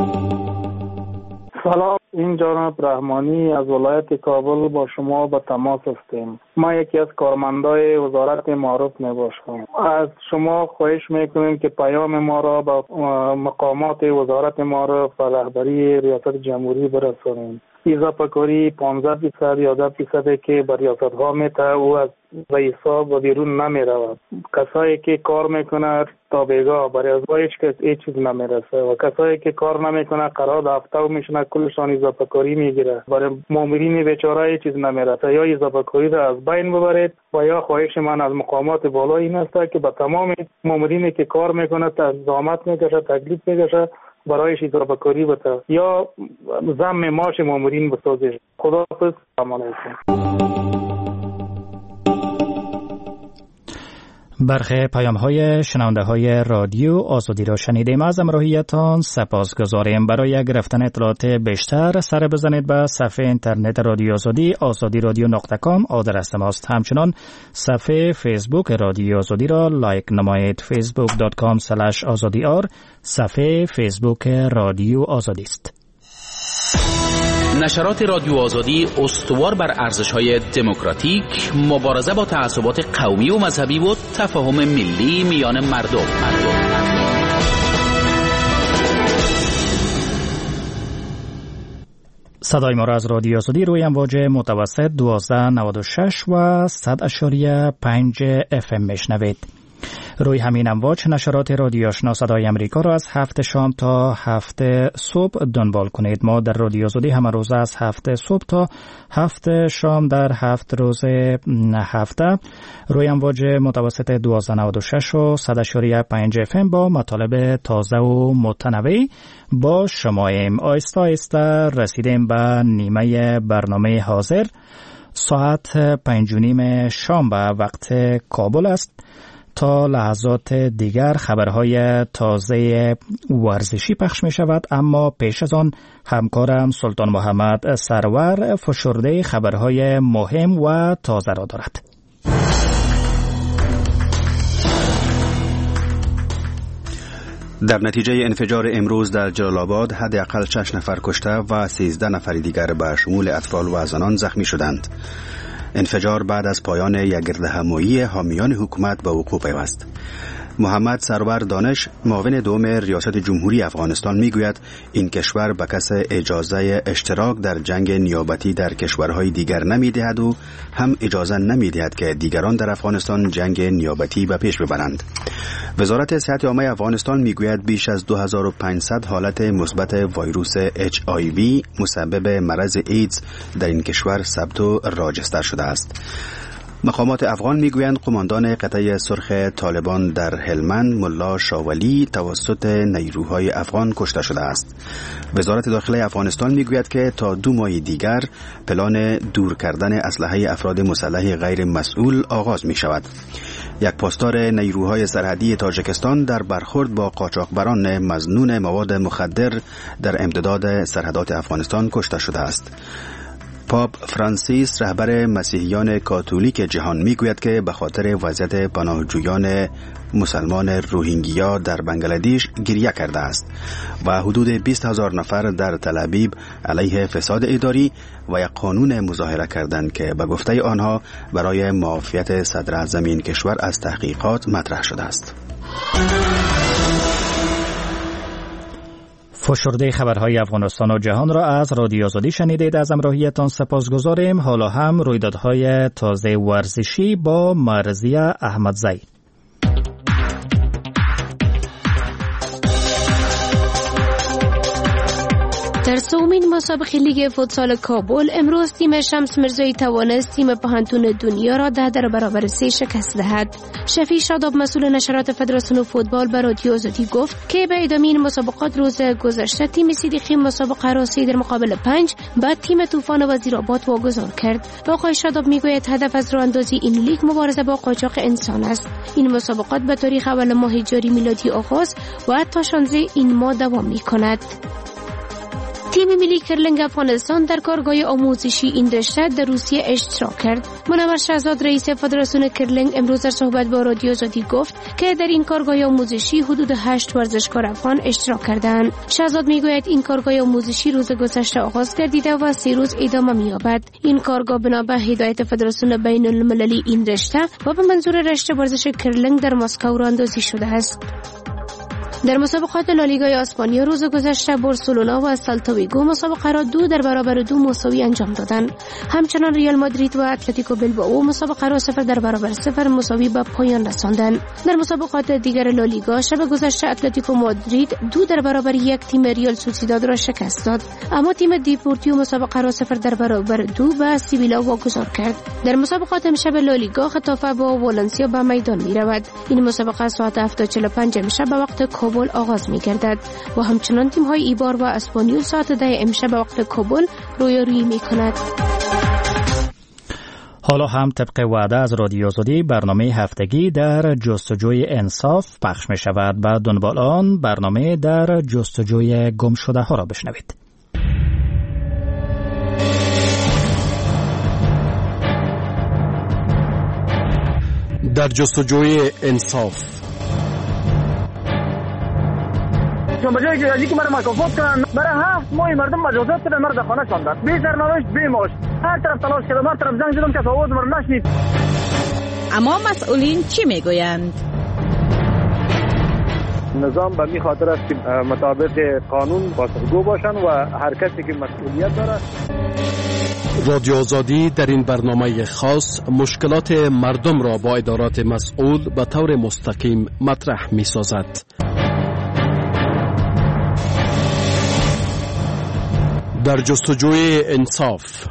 T: سلام، این جناب رحمانی از ولایت کابل با شما به تماس هستیم. ما یکی از کارمندای وزارت معارف میباشم. از شما خواهش میکنیم که پیام ما را به مقامات وزارت معارف و رهبری ریاست جمهوری برسانیم. اضافه کاری پانزده درصد یا ده درصد که بر ریاست ها میته او از رئیسا و بیرون نمی رود. کسایی که کار میکنه تا بیگاه برای از هیچ کس هیچ چیز نمیرسه و کسایی که کار نمیکنه قرارداد هفته و میشنه کلشان اضافه کاری میگیره. برای مامورین بیچاره هیچ چیز نمیرسه. یا اضافه کاری را از بین ببرید و یا خواهش من از مقامات بالا این است که به تمام مامورینی که کار میکنه زحمت میکشه تکلیف میکشه برایش اضافه کاری بده یا ضم معاش مامورین بسازه. خداحافظ. سلام علیکم.
A: برخی پیام های شنونده های رادیو آزادی را شنیدیم. از همراهیتان سپاسگزاریم. برای گرفتن اطلاعات بیشتر سر بزنید به صفحه اینترنت رادیو آزادی آزادی رادیو نقطه کام آدرس ماست. همچنان صفحه فیسبوک رادیو آزادی را لایک نمایید. فیسبوک دات کام اسلش آزادی آر صفحه فیسبوک رادیو آزادی است.
I: نشرات رادیو آزادی استوار بر ارزش‌های دموکراتیک، مبارزه با تعصبات قومی و مذهبی و تفاهم ملی میان مردم. مردم.
A: صدای ما را از رادیو آزادی روی امواج متوسط دوازده نود و شش و صد اشاریه پنج اف ام میشنوید. روی همین امواج نشرات رادیو آشنا صدای امریکا را از هفت شام تا هفت صبح دنبال کنید. ما در رادیو آزادی همه روز از هفت صبح تا هفت شام در هفت روز هفته روی امواج متوسط دوازده نود و شش و صد و پنج اف ام با مطالب تازه و متنوعی با شماییم. آیسته آیسته رسیدیم به نیمه برنامه حاضر. ساعت پنج و نیم شام به وقت کابل است. تا لحظات دیگر خبرهای تازه ورزشی پخش می شود، اما پیش از آن همکارم سلطان محمد سرور فشرده خبرهای مهم و تازه را دارد.
B: در نتیجه انفجار امروز در جلال آباد حداقل شش نفر کشته و سیزده نفر دیگر به شمول اطفال و زنان زخمی شدند. انفجار بعد از پایان یک گردهمایی حامیان حکومت به وقوع پیوست. محمد سرور دانش معاون دوم ریاست جمهوری افغانستان میگوید این کشور به کس اجازه اشتراک در جنگ نیابتی در کشورهای دیگر نمیدهد و هم اجازه نمیدهد که دیگران در افغانستان جنگ نیابتی به پیش ببرند. وزارت صحت عامه افغانستان میگوید بیش از دو هزار و پانصد حالت مثبت ویروس اچ آی وی مسبب مرض ایدز در این کشور ثبت و راجستر شده است. مقامات افغان میگویند قماندان قطعه سرخ طالبان در هلمند ملا شاولی توسط نیروهای افغان کشته شده است. وزارت داخله افغانستان میگوید که تا دو ماه دیگر پلان دور کردن اسلحه افراد مسلح غیر مسئول آغاز می شود. یک پاسدار نیروهای سرحدی تاجیکستان در برخورد با قاچاقبران مظنون مواد مخدر در امتداد سرحدات افغانستان کشته شده است. پاپ فرانسیس رهبر مسیحیان کاتولیک جهان میگوید که به خاطر وضعیت پناهجویان مسلمان روهینگیا در بنگلادش گریه کرده است و حدود بیست هزار نفر در تل ابیب علیه فساد اداری و یک قانون مظاهره کردند که به گفته آنها برای معافیت صدر اعظم این کشور از تحقیقات مطرح شده است.
A: فشرده خبرهای افغانستان و جهان را از رادیو آزادی شنیدید. از همراهیتان سپاسگزاریم. حالا هم رویدادهای تازه ورزشی با مرضیه احمدزی.
U: در سومین مسابقه لیگ فوتسال کابل امروز تیم شمس مرزایی توانست تیم پهنتون دنیا را ده در برابر سه شکست دهد. شفیع شاداب مسئول نشرات فدراسیون فوتبال به رادیو آزادی گفت که به ادامه این مسابقات روز گذشته تیم صدیقی مسابقه را سه در مقابل پنج بعد تیم طوفان وزیرآباد واگذار کرد. آقای شاداب میگوید هدف از راه اندازی این لیگ مبارزه با قاچاق انسان است. این مسابقات به تاریخ اول ماه جاری میلادی آغاز و تا شانزده این ماه دوام می‌کند. تیم ملی کرلنگ افغانستان در کارگاه آموزشی این رشته در روسیه اشتراک کرد. منور شهزاد رئیس فدراسیون کرلنگ امروز در صحبت با رادیو آزادی گفت که در این کارگاه آموزشی حدود هشت ورزشکار افغان اشتراک کردند. شهزاد میگوید این کارگاه آموزشی روز گذشته آغاز گردیده و سه روز ادامه می‌یابد. این کارگاه بنا به هدایت فدراسیون بین المللی این رشته و به منظور رشته ورزش کرلنگ در مسکو راه‌اندازی شده است. در مسابقات لالیگای اسپانیا روز گذشته بارسلونا و سلتا ویگو مسابقه را دو در برابر دو مساوی انجام دادند. همچنان ریال مادرید و اتلتیکو بلبائو مسابقه را صفر در برابر صفر مساوی به پایان رساندند. در مسابقات دیگر لالیگا شب گذشته اتلتیکو مادرید دو در برابر یک تیم ریال سوسیداد را شکست داد، اما تیم دیپورتیو مسابقه را صفر در برابر دو به سیویلا واگذار کرد. در مسابقات امشب لالیگا خطافه با والنسیا به میدان می‌رود. این مسابقه ساعت هفت و چهل و پنج امشب به وقت کابل آغاز می‌گردد و همچنان تیم‌های ایبار و اسپانیول ساعت ده امشب به وقت کابل رویارویی می‌کند.
A: حالا هم طبق وعده از رادیو آزادی برنامه هفتگی در جستجوی انصاف پخش می‌شود. و دنبال آن برنامه در جستجوی گم شده ها را بشنوید.
J: در جستجوی انصاف
R: چون بجای که که مرا مکافات کنن برای هفت ماه مردم مجازات کردن، مرا در خانه شاندن بی سرنوشت بی معاش. هر طرف تلاش کردم، هر طرف زنگ زدم که آواز مرا نشنید.
M: اما مسئولین چی میگویند؟
R: نظام به می خاطر است که مطابق قانون پاسخگو باشن و هر کسی که مسئولیت داره.
C: رادیو آزادی در این برنامه خاص مشکلات مردم را با ادارات مسئول به طور مستقیم مطرح می سازد. در جستجوی انصاف.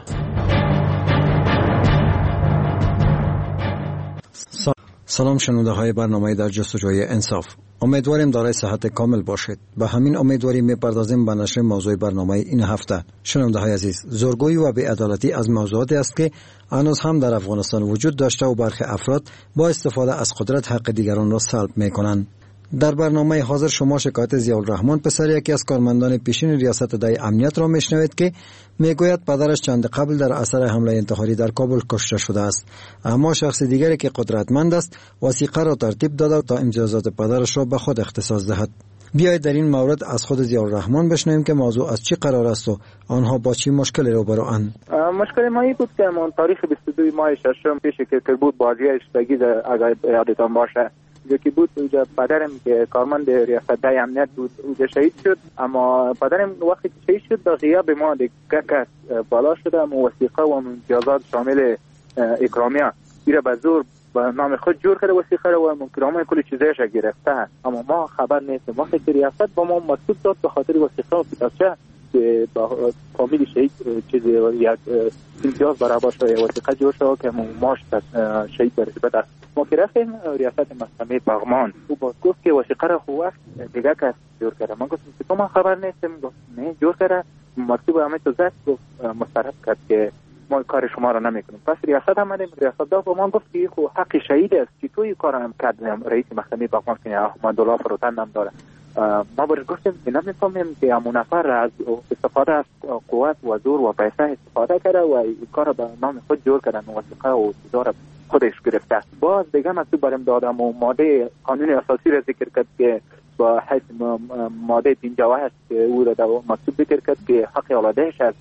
G: سلام شنونده های برنامه در جستجوی انصاف. امیدواریم دارای صحت کامل باشید. به همین امیدواری میپردازیم به نشر موضوع برنامه این هفته. شنونده های عزیز، زورگویی و بی‌عدالتی از موضوعاتی است که هنوز هم در افغانستان وجود داشته و برخی افراد با استفاده از قدرت حق دیگران را سلب میکنند. در برنامه حاضر شما شکایت ضیاءالرحمن پسر یکی از کارمندان پیشین ریاست دای امنیت را میشنوید که میگوید پدرش چند قبل در اثر حمله انتحاری در کابل کشته شده است، اما شخص دیگری که قدرتمند است وثیقه را ترتیب داده تا امتیازات پدرش را به خود اختصاص دهد. بیایید در این مورد از خود ضیاءالرحمن بشنویم که موضوع از چی قرار است و آنها با چی مشکلی روبروند.
T: مشکل ما این بود که من تاریخ بیست و دو ماه ششم پیش که بود بازی اشتباهی اگر یادتان باشه که بود اونجا پدرم که کارمند ریاست دای امنیت بود اونجا شهید شد، اما پدرم وقتی شهید شد در غیاب ما دیگه کس بالا شده و وثیقه و امتیازات شامل اکرامیه ایره به زور به نام خود جور کرده وثیقه رو و اکرامیه کلی چیزایش گرفته، اما ما خبر نیستیم. وقتی که ریاست با ما مکتوب داد به خاطر وثیقه و کتابچه که با فامیل شهید چیزی یک امتیاز برابر شده وثیقه جور شد که ماش شهید برسه در ما که رفتیم ریاست محکمه پغمان او باز گفت که وثیقه را خو وقت دیگه کس جور کرده. من گفتم که تو ما خبر نیستیم، گفت نه جور کرده مکتوب همه تو زد، گفت مسترد کرد که ما کار شما را نمیکنیم. پس ریاست آمدیم، ریاست داد با من گفت که خو حق شهید است که توی کار هم کردیم رئیس محکمه پغمان که احمدالله فروتن هم داره. ما برای گفتیم که نمیفهمیم که همون نفر از استفاده از قوت و زور و پیسه استفاده کرده و این کار به نام خود جور کردن و وثیقه و چیزا خودش گرفته. باز دیگه مکتوب برام دادم و ماده قانون اساسی را ذکر کرد که با حیث ماده پنجاه و هشت که او را مکتوب ذکر کرد که حق اولادش است.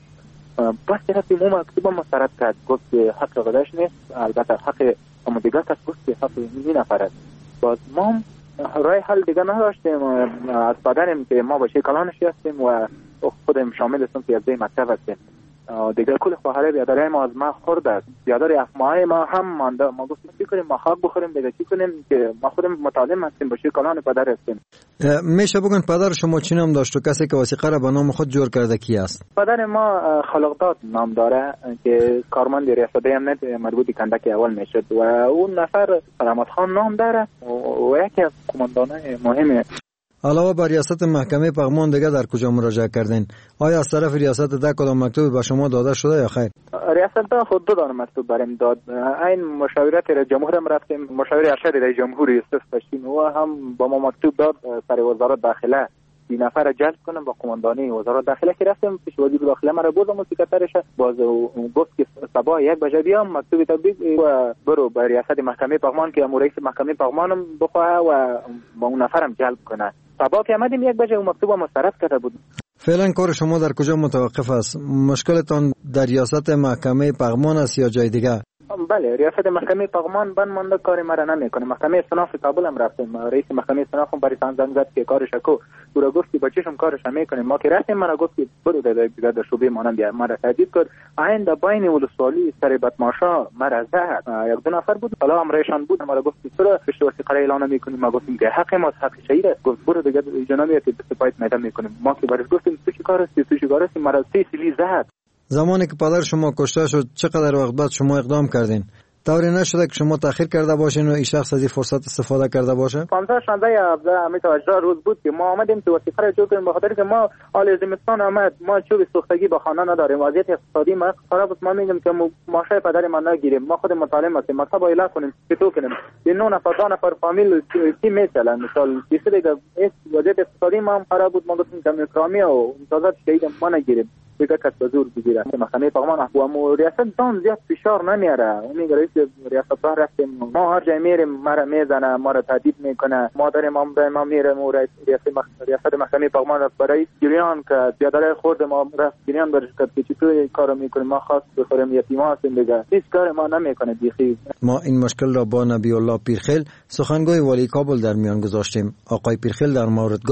T: بس که رفتیم اون مکتوب مسترد کرد، گفت که حق اولادش نیست، البته حق اما دیگه کس گفت که حق این نفر است. باز ما رای حل دیگه نداشتیم از پدرم که ما با کلانش هستیم و خودم شامل هستم که از مکتب هستیم دیگه کل خواهر بیادره ما از ما خورد است، بیادره افمای ما هم مانده. ما گفتیم چی کنیم، ما خاک بخوریم دیگه چی کنیم که ما خودم متعلم هستیم با کلان پدر هستیم.
G: میشه بگن پدر شما چی نام داشت و کسی که وثیقه را به نام خود جور کرده کی است؟
T: پدر ما خلقداد نام داره که کارمند ریاست امنیت مربوطی کندک اول میشد و اون نفر سلامت خان نام داره و یکی از قماندانای مهمه.
G: علاوه بر ریاست محکمه پغمان دیگه در کجا مراجعه کردین؟ آیا از طرف ریاست ده کدام مکتوب به شما داده شده یا خیر؟
T: ریاست ده خود دو دانه مکتوب برام داد. این مشاورت رئیس جمهور هم رفتیم، مشاور ارشد رئیس جمهور یوسف پشتین و هم با ما مکتوب داد سر وزارت داخله این نفر جلب کنم با قماندانی وزارت داخله که رفتیم پیش وزیر داخله مرا بردم و سکرترش باز گفت که صبح یک بجه بیام مکتوب تبریک و برو به ریاست محکمه پغمان که رئیس محکمه پغمانم بخواه و با اون نفرم جلب کنه. صبح که آمدیم یک بجه اون مکتوب مسترد کرده بود.
G: فعلا کار شما در کجا متوقف است؟ مشکلتان در ریاست محکمه پغمان است یا جای دیگه؟
T: بله ریاست محکمه پغمان بند مانده کاری مرا نمیکنه. محکمه استناف کابل هم رفتیم، رئیس محکمه استناف هم برای زنگ زد که کارش کو او گفت که بچه‌شم کارش میکنه. ما که رفتیم مرا گفت که برو دیگه در شوبه مانم بیا. مرا تهدید کرد آینده بین ولسوالی سر بدماشا مرا زد. یک دو نفر بود حالا هم ریشان بود، مرا گفت که چرا پشت وثیقه اعلان میکنیم؟ ما گفتیم که حق ما حق شهید است. گفت برو دیگه جنابیت دست پایت میدم میکنیم. ما که برش گفتیم تو چی کار هستی تو چی کار هستی؟ مرا سی سیلی زد.
G: زمانی که پدر شما کشته شد چقدر وقت بعد شما اقدام کردین؟ طوری نشده که شما تأخیر کرده باشین و این شخص از این فرصت استفاده کرده باشه؟
T: پانزده شانزده همین تا روز بود که ما آمدیم تو وثیقه را جور کنیم به خاطر که ما حال زمستان آمد، ما چوب سوختگی به خانه نداریم، وضعیت اقتصادی ما خراب است. ما میگیم که ماشه پدر ما نگیریم، ما خود مطالعه هستیم، مطلب اعلام کنیم که تو کنیم این نه نفر دو نفر فامیل کی مثلا مثال کسی دیگه وضعیت اقتصادی ما هم خراب بود. ما گفتیم که اکرامی و امتیازات شهید ما نگیریم دیگه کس به زور بگیره. محکمه پغمان و ریاست دان زیاد فشار نمیاره. اون میگه رئیس ریاست دار رفتیم ما هر جای میریم مرا میزنه، ما را تهدید میکنه. ما داریم هم ما میریم و ریاست ریاست محکمه پغمان رفت برای گریان که بیادره خورد ما رفت گریان برش کرد که چطور کارو میکنیم ما خواست بخوریم یتیما هستیم دیگه هیچ کار ما نمیکنه بیخی.
G: ما این مشکل را با نبی الله پیرخیل سخنگوی والی کابل در میان گذاشتیم. آقای پیرخیل در مورد گفت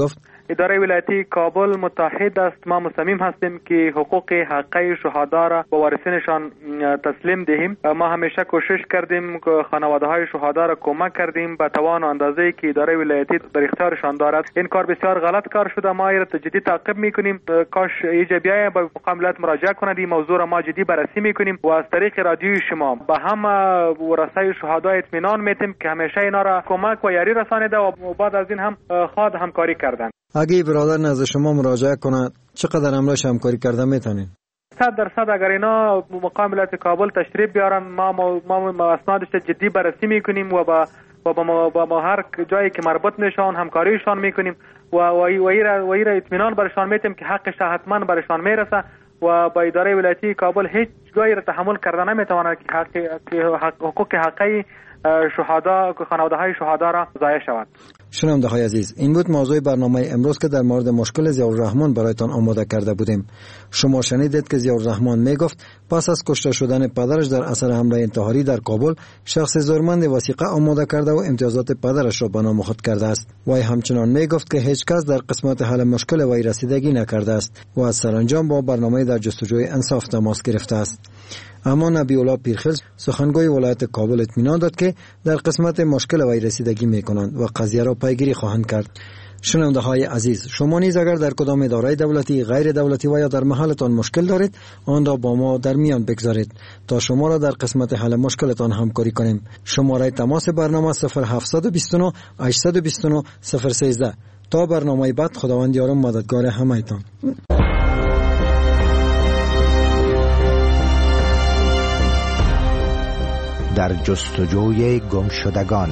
D: اداره ولایتی کابل متحد است. ما مصمم هستیم که حقوق حقیقی شهدا را به وارثینشان تسلیم دهیم. ما همیشه کوشش کردیم که خانواده های شهدا را کمک کردیم به توان و اندازه‌ای که اداره ولایتی در اختیارشان دارد. این کار بسیار غلط کار شده. ما این را جدی تعقیب میکنیم. کاش ایجابیای به مقام ولایت مراجعه کنند. این موضوع را ما جدی بررسی میکنیم و از طریق رادیوی شما به همه ورثه شهدا اطمینان میتیم که همیشه اینا را کمک و یاری رسانیده و بعد از این هم خود همکاری کردن.
G: اگه برادر نزد شما مراجعه کنه چقدر امروز همکاری کرده میتونین؟
D: صد درصد اگر اینا مقام ولایت کابل تشریف بیارن ما ما, ما اسنادش جدی بررسی میکنیم و با و با, با, با هر جایی که مربوط نشان همکاریشان میکنیم و و وی را وی را اطمینان برشان میتیم که حقش حتما برشان میرسه و با اداره ولایتی کابل هیچ جایی را تحمل کردن نمیتواند که حق حقوق حقیقی شهدا که خانواده های شهدا را ضایع شود.
G: شنونده های عزیز، این بود موضوع برنامه امروز که در مورد مشکل ضیاءالرحمن برایتان آماده کرده بودیم. شما شنیدید که ضیاءالرحمن میگفت پس از کشته شدن پدرش در اثر حمله انتحاری در کابل، شخص زورمند وثیقه آماده کرده و امتیازات پدرش را به نام خود کرده است. وی همچنان میگفت که هیچ کس در قسمت حل مشکل وی رسیدگی نکرده است و از سرانجام با برنامه در جستجوی انصاف تماس گرفته است. اما نبی الله پیرخیل سخنگوی ولایت کابل اطمینان داد که در قسمت مشکل وی رسیدگی میکنند و قضیه را پیگیری خواهند کرد. شنونده های عزیز، شما نیز اگر در کدام اداره دولتی، غیر دولتی و یا در محلتان مشکل دارید، آن را با ما در میان بگذارید تا شما را در قسمت حل مشکلتان همکاری کنیم. شماره تماس برنامه صفر هفت دو نه هشت دو نه صفر یک سه. تا برنامه بعد، خداوند یار و مددگار همه‌تان.
V: در جستجوی گمشدگان.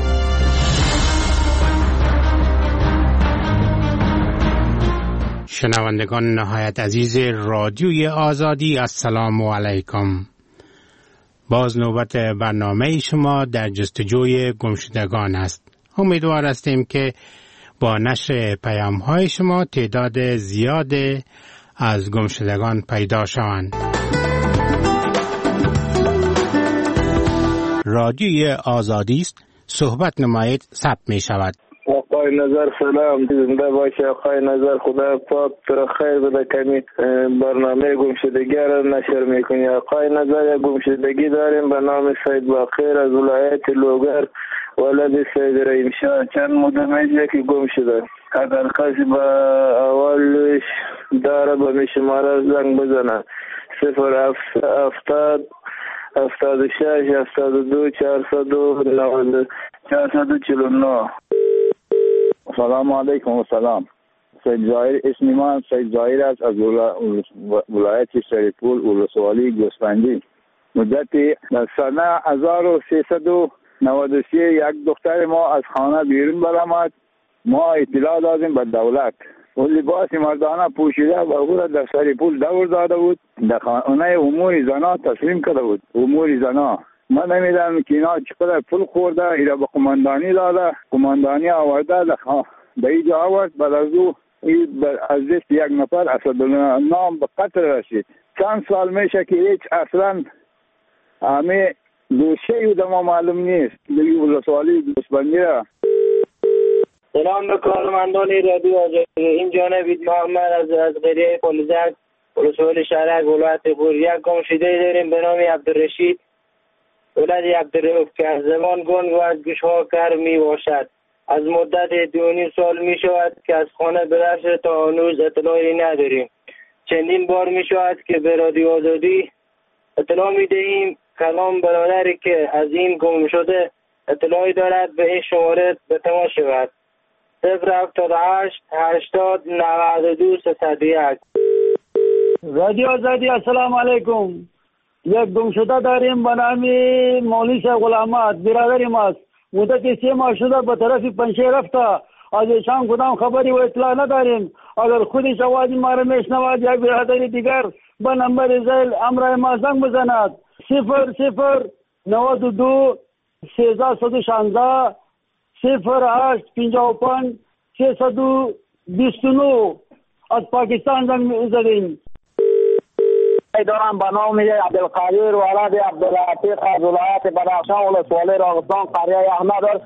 W: شنوندگان نهایت عزیز رادیوی آزادی، السلام علیکم. باز نوبت برنامه شما در جستجوی گمشدگان است. امیدوار هستیم که با نشر پیام های شما تعداد زیاد از گمشدگان پیدا شوند. رادیوی آزادی است، صحبت نمایید ثبت می شود.
X: آقای نظر سلام، زنده باشه آقای نظر. خدا پاک تو خیر بده. کمی برنامه گمشدگی را نشر میکنی. آقای نظر یک گمشدگی داریم به نام سید باقر از ولایت لوگر، ولد سید رحیم شاه. چند مدت میشه که گم شده. اگر کسی با اولش داره به می شماره زنگ بزنه. صفر هفتاد هفتاد و شش هفتاد و دو چهارصد و نود چهارصد و چهل و نه.
Y: سلام علیکم و سلام. سید ظاهر اسم من سید ظاهر است از ولایت سریپول ولسوالی گوسفندی. مدت سال هزار و سیصد و نود و سه یک دختر ما از خانه بیرون برآمد. ما اطلاع دادیم به دولت. و لباس مردانه پوشیده و او را در سریپول دور داده بود. در خانه امور زنا تسلیم کرده بود. امور زنا من نمیدونم که اینا چقدر پول خورده. اینا به قماندانی داده. قماندانی آورده به اینجا آورد. بعد از او از دست یک نفر اسدالله نام به قتل رسید. چند سال میشه که هیچ اصلا همه دوشه او در ما معلوم نیست. دیگه ولسوالی گوسفندی را
Z: سلام به کارمندان رادیو آزادی. این جانب محمد از از قریه پلزک ولسوالی شهرک ولایت غور. یک گمشده داریم به نام عبدالرشید ولد عبدالرؤوف که از زمان گنگ و از گوشها کر می باشد. از مدت دو نیم سال می شود که از خانه برفت تا هنوز اطلاعی نداریم. چندین بار می شود که به رادیو آزادی اطلاع می دهیم. کلام برادری که از این گم شده اطلاعی دارد به این شماره به تماس شود. صفر هفتاد و هشت هشتاد نود و دو سیصد و یک.
R: رادیو آزادی السلام علیکم. یک گم شده داریم به نام مولوی شیخ غلامت، برادر ماست. مدت سه ماه شده به طرف پنشه رفته. از ایشان کدام خبری و اطلاع نداریم. اگر خودش آواز ما را میشنود یا برادر دیگر به نمبر زیل امرای ما زنگ بزند. صفر صفر نود و دو سیزده صد و شانزده صفر هشت پنجاه و پنج سیصد و بیست و نه. از پاکستان زنگ زدیم.
Z: دارم به نام عبدالقادر ولد عبدالعتیق از ولایت بدخشان ولسوالی راغستان قریه احمد.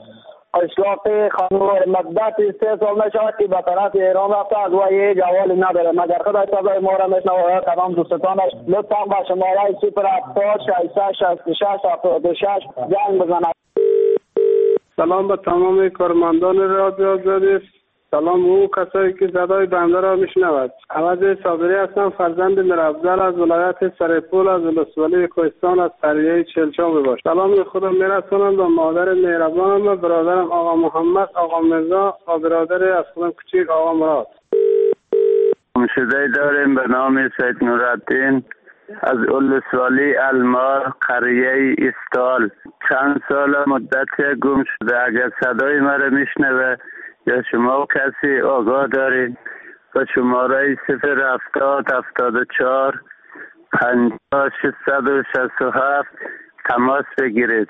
E: اشراق خانم مدت سه سال نشود که به طرف ایران رفته از و یه جوالی نداره مگر خدا صدای ما را میشنوه تمام دوستانش لطفا به شماره صفر هفتاد ششصد شصت و شش هفتاد و شش زنگ بزنید.
T: سلام به تمام کارمندان رادیو آزادی. سلام او کسایی که صدای بنده را میشنود. عوض صابری هستم، فرزند میرافضل از ولایت سرپول از ولسوالی کوهستان از قریه چلچاو باش. سلام خودم میرسونم به مادر مهربانم و برادرم آقا محمد، آقا مرزا و برادر از خودم کوچیک آقا مراد.
X: گمشده داریم به نام سید نورالدین از ولسوالی المار قریه استال. چند سال مدت گم شده. اگر صدای مرا میشنوه یا شما کسی آگاه دارید و شماره صفر هفتاد هفتاد و چهار پنجاه ششصد و شصت و هفت تماس بگیرید.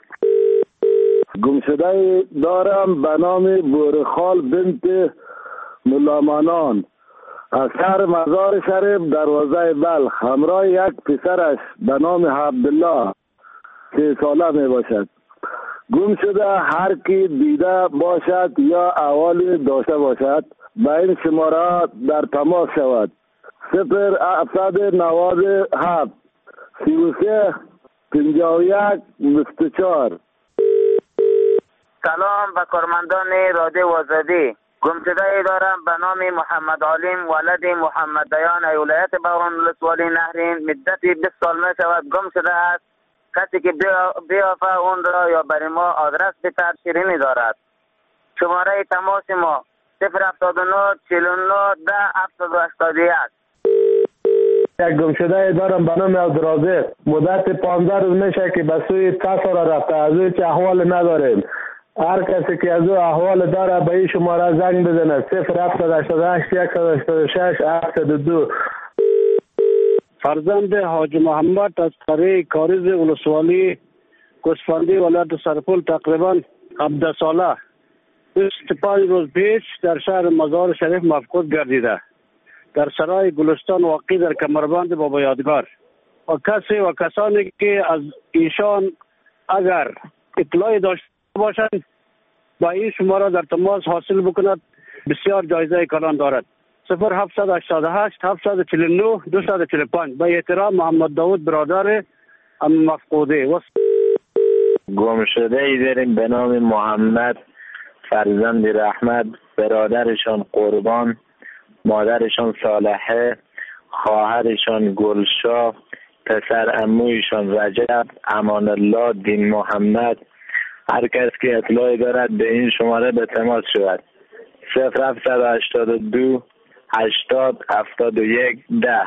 F: گمشده دارم به نام بورخال بنت ملامانان از شهر مزار شریف دروازه بلخ همراه یک پسرش به نام عبدالله سه ساله می باشد. گم شده هر کی دیده باشد یا احوال داشته باشد به این شماره در تماس شود. صفر هفتصد و نود و هفت سی و سه پنجاه و یک بیست و چهار.
H: سلام به کارمندان رادیو آزادی. گمشده ای دارم به نام محمد علیم ولد محمد دیان ولایت بغلان ولسوالی نهرین. مدتی بیست سال می شود گم شده است. کسی که بیافه اون را یا برای ما آدرس بتر شیرینی دارد. شماره تماس ما صفر هفتاد و نه چهل و نه ده هفتاد و هشتاد و یک.
F: یک گمشده دارم به نام عبدالرازق مدت پانزده روز میشه که به سوی تصارا رفته. از او چه احوال نداریم. هر کسی که از او احوال داره به این شماره زنگ بزنه. صفر هفتاد هشتاد و هشت صد و هشتاد و شش هفتاد و دو.
T: فرزند حاج محمد از قریه کاریز ولسوالی گوسفندی ولایت سرپول تقریبا هفده ساله بیست و پنج روز پیش در شهر مزار شریف مفقود گردیده. در سرای گلستان واقع در کمربند بابا یادگار. و کسی و کسانی که از ایشان اگر اطلاعی داشته باشند با این شماره در تماس حاصل بکند بسیار جایزه کلان دارد. صفر هفتصد و هشتاد و هشت هفتصد و چهل و نه دویست و چهل و پنج. با احترام محمد داود برادر ام مفقوده.
X: گم شده ای داریم به نام محمد فرزند رحمت، برادرشان قربان، مادرشان صالحه، خواهرشان گلشاه، پسر عمویشان رجب، امان الله، دین محمد. هر کس که اطلاعی دارد به این شماره به تماس شود. صفر هفتصد و هشتاد و دو هشتاد هفتاد و یک ده.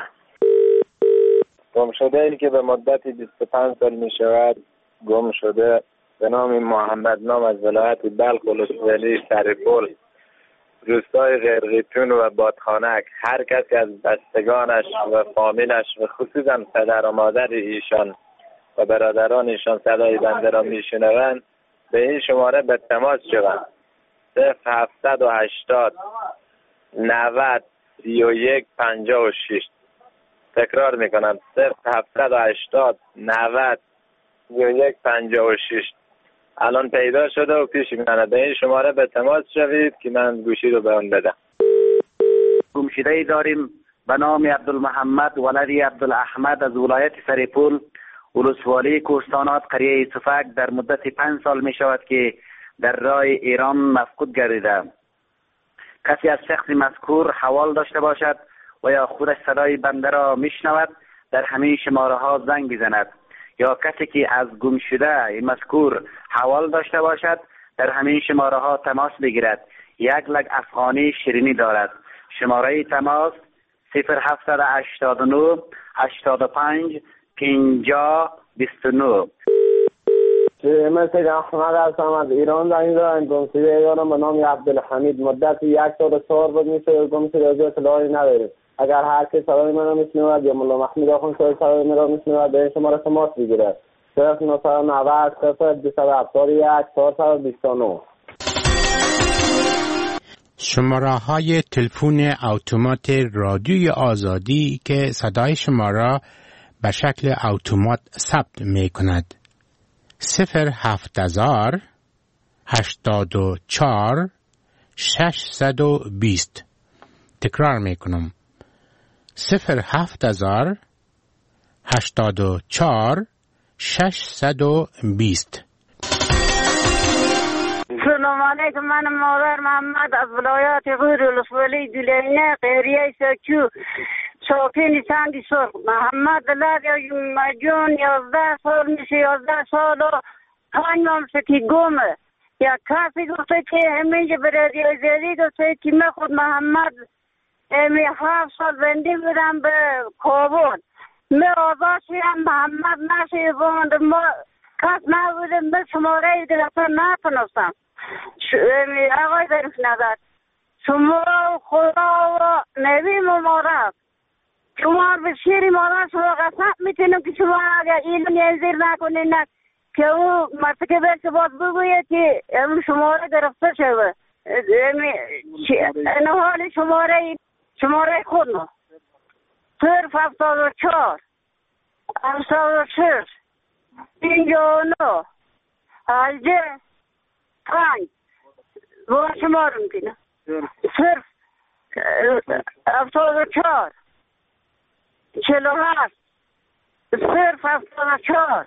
X: گم شده این که به مدت بیست و پنج سال می شود گم شده به نام محمد نام از ولایت بلخ ولسوالی سرپول روستای غرقیتون و بادخانک. هر کسی از بستگانش و فامیلش و خصوصا پدر و مادر ایشان و برادران ایشان صدای بنده را می شنوند به این شماره به تماس شوند. صفر هفتصد و هشتاد نود سی و یک پنجاه و شش. تکرار میکنم صفر هفتصد و هشتاد نود سی و یک پنجاه و شش. الان پیدا شده و پیش میماند. به این شماره به تماس شوید که من گوشی رو به اون بدم.
K: گمشده ای داریم به نام عبدالمحمد ولدی عبدالاحمد از ولایت سرپول ولسوالی کوهستانات قریه سفک در مدت پنج سال می شود که در راه ایران مفقود گردیده. کسی از شخص مذکور حوال داشته باشد و یا خودش صدای بنده را میشنود در همین شماره ها زنگ بزند، یا کسی که از گم شده مذکور حوال داشته باشد در همین شماره ها تماس بگیرد. یک لگ افغانی شیرینی دارد. شماره تماس صفر هفتصد و هشتاد و نه هشتاد و پنج پنجاه بیست و نه.
E: من سید احمد هستم از ایران زنگ زدم. گمشده دارم به نام عبدالحمید. مدت یک سال چهار روز میشه گمشده از اطلاعی نداریم. اگر هر کی صدای من را میشنود یا مولا محمود آخوند صدای من را میشنود به این شماره تماس بگیرد. صفر نهصد و نود صفر دویست و هفتاد و یک چهارصد و بیست و نه.
W: شماره های تلفن اتومات رادیوی آزادی که صدای شما را به شکل اتومات ثبت می کند. صفر هفت هزار هشتاد و چهار ششصد و بیست. تکرار میکنم صفر هفت هزار هشتاد و چهار ششصد و بیست.
L: سلام علیکم، من مادر محمد از ولایت غور ولسوالی دلینه قهریه سکو ساکن سنگ سرخ. محمد لادی مجون یازده سال میشه، یازده سال و پنج ماه سکی گمه. یا کسی گفته که همینجا برادی زیادی گفته که من خود محمد امی هفت سال زندگی بودم به کابل. من آزاد شدم، محمد نشده بوند، ما کس نبودم، من شماره گرفتن نتونستم. آقای ظریف نظر شما خدا و نبی مبارک، شما به شیر مادر شما قسم میتونم که شما اگر اینو نظیر نکنین که او مرتکه برسه باز بگوید که اون شماره گرفته شده. این حال شماره شماره خود ما صرف هفتاد و چهار هفتاد و شش پینجا و نو هجده پنج با شمار میکنه. صرف هفتاد و چهار چلو هفت صرف هفتاد و چهار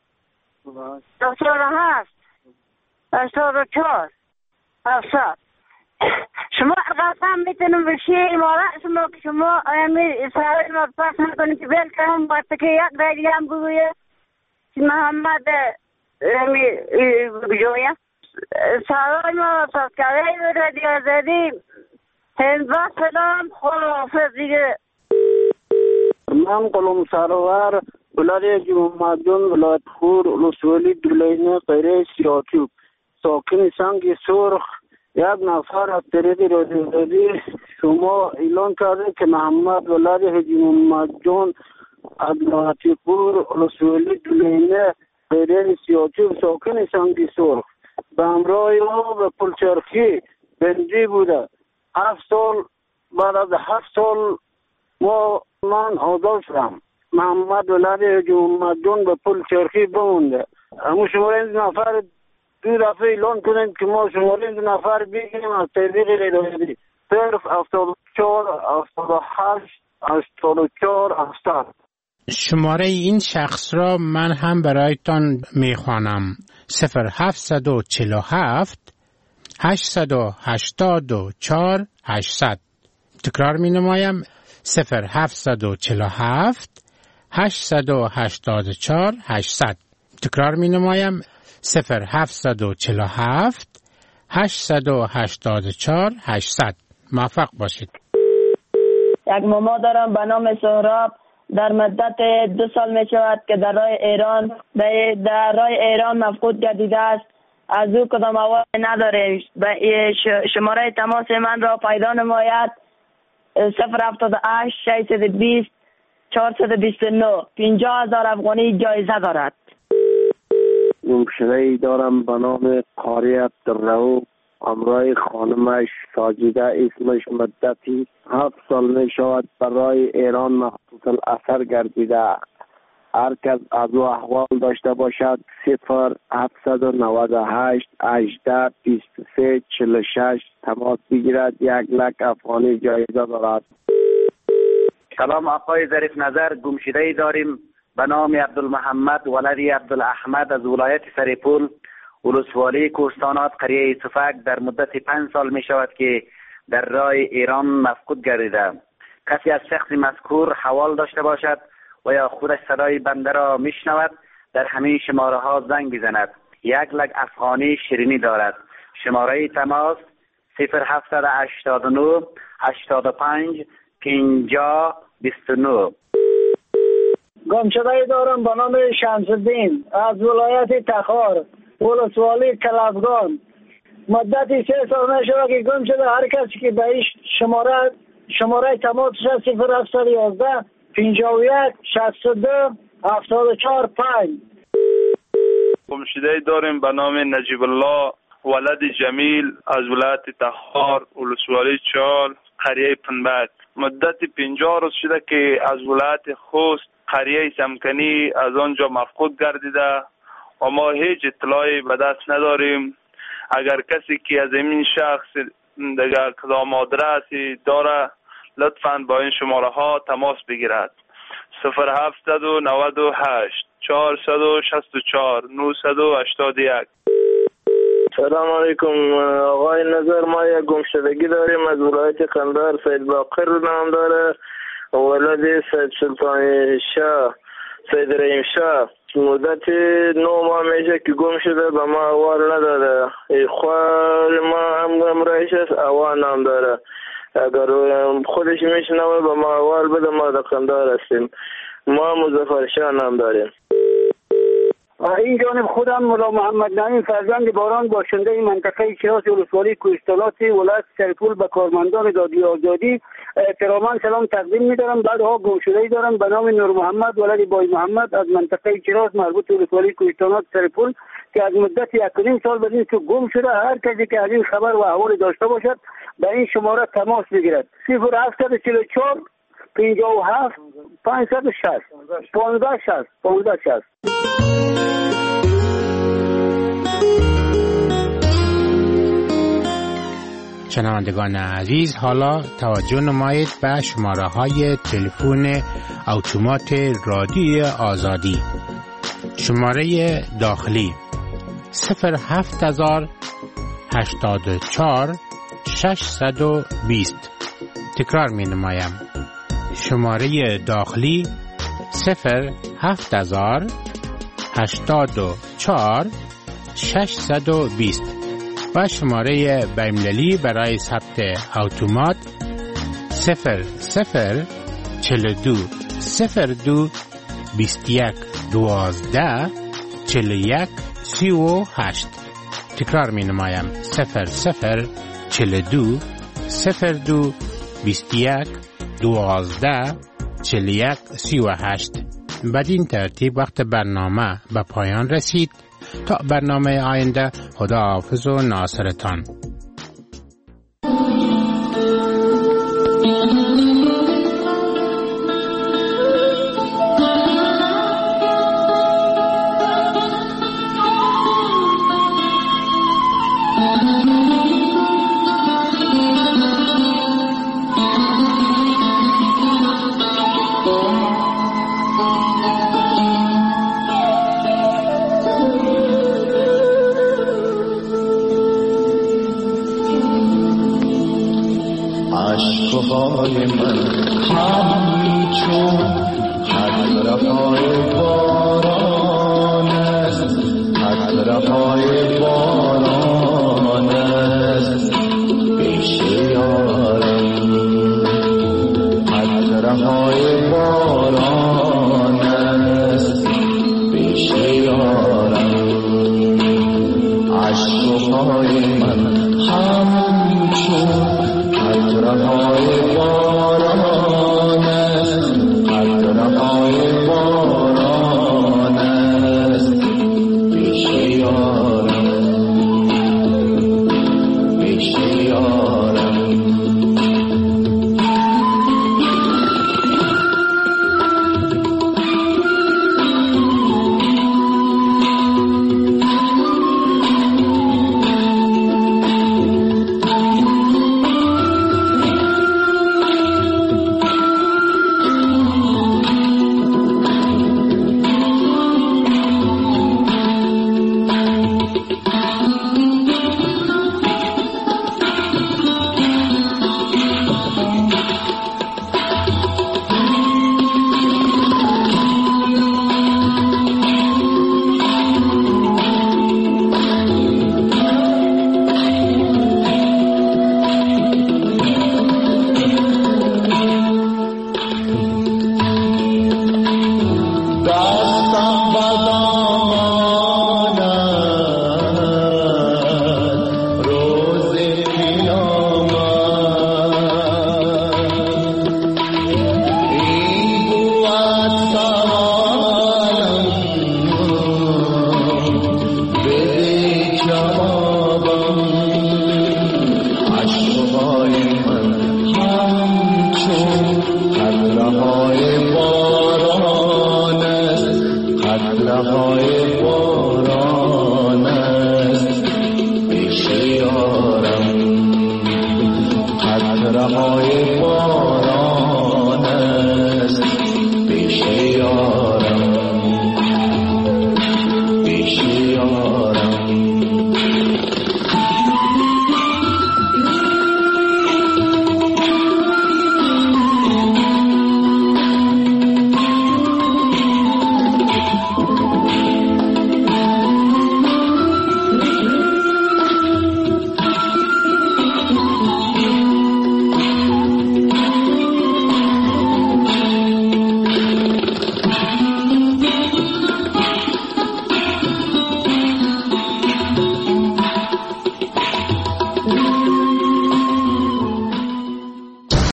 L: هفتاد و هفت هفتاد و چهار هفتاد. شما قسم میتونم به شیعه مادر شما که شما امیر اسرائیل ما پس نکنیم که بل کنم باید که یک رایدی هم بگویه که محمد امیر بجویه سرای ما سازکره رادی آزادی هنزا سلام خلافز دیگه.
N: من قلم سرور ولایت جمعدون ولایت خور ولسوالی دلینه قهریه سیاتیوب ساکن سنگ سرخ. یک نفر از طریق رادیو شما اعلان کرده که محمد ولد حاجی محمد جان از ولایت خور ولسوالی دلینه قهریه سیاتیوب ساکن سنگ سرخ به همراه ما به پلچرخی بنجی بوده. هفت سال بعد از هفت سال ما من آزاد شدم. محمد ولد حاجی محمد جان به پلچرخی بمونده. همون شماره این نفر دو دفعه اعلان کنیم که ما شماره این نفر بگیریم از طریق رادیویی صرف هفتاد و چهار هفتاد و هشت هشتاد و چهار هفتاد.
W: شماره این شخص را من هم برایتان میخوانم صفر هفتصد و چهل و هفت هشتصد و هشتاد و چهار هشتصد. تکرار می نمایم صفر هفتصد و چهل و هفت هشتصد و هشتاد و چهار هشتصد. تکرار می نمایم صفر هفتصد و چهل و هفت هشتصد و هشتاد و چهار هشتصد. موفق باشید.
O: یک ماما دارم به نام سهراب، در مدت دو سال می شود که در راه ایران در راه ایران مفقود گردیده است. از او کدام آواز نداره. شماره تماس من را پیدا نماید صفر هفتاد و هشت ششصد و بیست چهارصد و بیست و نه. پنجاه هزار افغانی جایزه دارد.
N: گمشده‌ای دارم به نام قاری عبدالرؤوف، همراه خانمش ساجده اسمش مدتی هفت سال می شود برای ایران مخصوص الاثر گردیده. هر کس از او احوال داشته باشد صفر هفتصد و نود و هشت هجده بیست و سه چهل و شش تماس بگیرد. یک لک افغانی جایزه دارد.
K: سلام آقای ظریف نظر، گمشده‌ای داریم به نام عبدالمحمد ولدی عبدالاحمد از ولایت سرپول ولسوالی کوهستانات قریه صفک. در مدت پنج سال می شود که در راه ایران مفقود گردیده. کسی از شخص مذکور حوال داشته باشد و یا خودش صدای بنده را می شنود در همین شماره ها زنگ بزند. یک لک افغانی شیرینی دارد. شماره تماس صفر هفتصد و هشتاد و نه هشتاد و پنج پنجاه بیست و نه.
N: گمشده‌ای دارم به نام شمس‌الدین از ولایت تخار ولسوالی کلفگان. مدتی سه سال نشده که گم شده. هر کسی که به این شماره شماره تماس صفر هفتصد و یازده پنجاه و یک شصت و دو هفتاد و چهار پنج.
P: گمشده‌ای داریم به نام نجیب الله ولد جمیل از ولایت تخار ولسوالی چال قریه پنبک. مدت پنجاه روز شده که از ولایت خوست قریه سمکنی از آنجا مفقود گردیده و ما هیچ اطلاعی به دست نداریم. اگر کسی که از این شخص دیگر کدام آدرسی داره لطفاً با این شماره ها تماس بگیرد. صفر هفت نه هشت چهارصد و شصت و چهار نهصد و هشتاد و یک.
X: سلام علیکم آقای نظر، ما یک گمشدگی داریم از ولایت قندهار. سید باقر نام داره، ولد سید سلطان شاه سید رحیم شاه. مدت نو ماه میشه که گم شده، به ما احوال نداده. خوال ما هم همراهش است، احوال نام داره. اگر خودش میشنوه به ما احوال بده، ما در قندهار هستیم. ما مظفر شاه نام داریم.
N: این جانب خودم مولا محمد نعیم فرزند باران باشنده منطقه شیراز ولسوالی کوهستانات ولایت سرپول به کارمندان دادی آزادی احتراما سلام تقدیم می‌دارم. بعدها گمشده‌ای دارم به نام نور محمد ولد بای محمد از منطقه شیراز مربوط به ولسوالی کوهستانات سرپول که از مدت یک و نیم سال بدین که گم شده. هر کسی که از این خبر و احوال داشته باشد به این شماره تماس بگیرد. صفر هفت چهار چهار پنجاه و هفت پانصد و شصت پانزده شصت پانزده شصت.
W: شنوندگان عزیز، حالا توجه نمایید به شماره های تلفن اتومات رادیوی آزادی. شماره داخلی صفر هفت هزار هشتاد و چهار ششصد و بیست. تکرار می نمایم. شماره داخلی صفر هفت هزار هشتاد و چهار ششصد و بیست و شماره بین‌المللی برای ثبت اتومات صفر صفر چهل و دو صفر دو بیست و یک دوازده چهل و یک سی و هشت. تکرار می نمایم. صفر صفر چهل و دو صفر دو بیست و یک دوازده چهل و یک سی و هشت. بدین ترتیب وقت برنامه به پایان رسید. تا برنامه آینده، خدا حافظ و ناصرتان.
A: عشقهای من همچون قطره‌های باران است، قطره‌های باران است پیش یارم، قطره‌های باران است پیش یارم. عشقهای من همچون قطره‌های باران است، قطره‌های باران است پیش یارم، پیش یارم. قطره‌های باران است پیش قطره های باران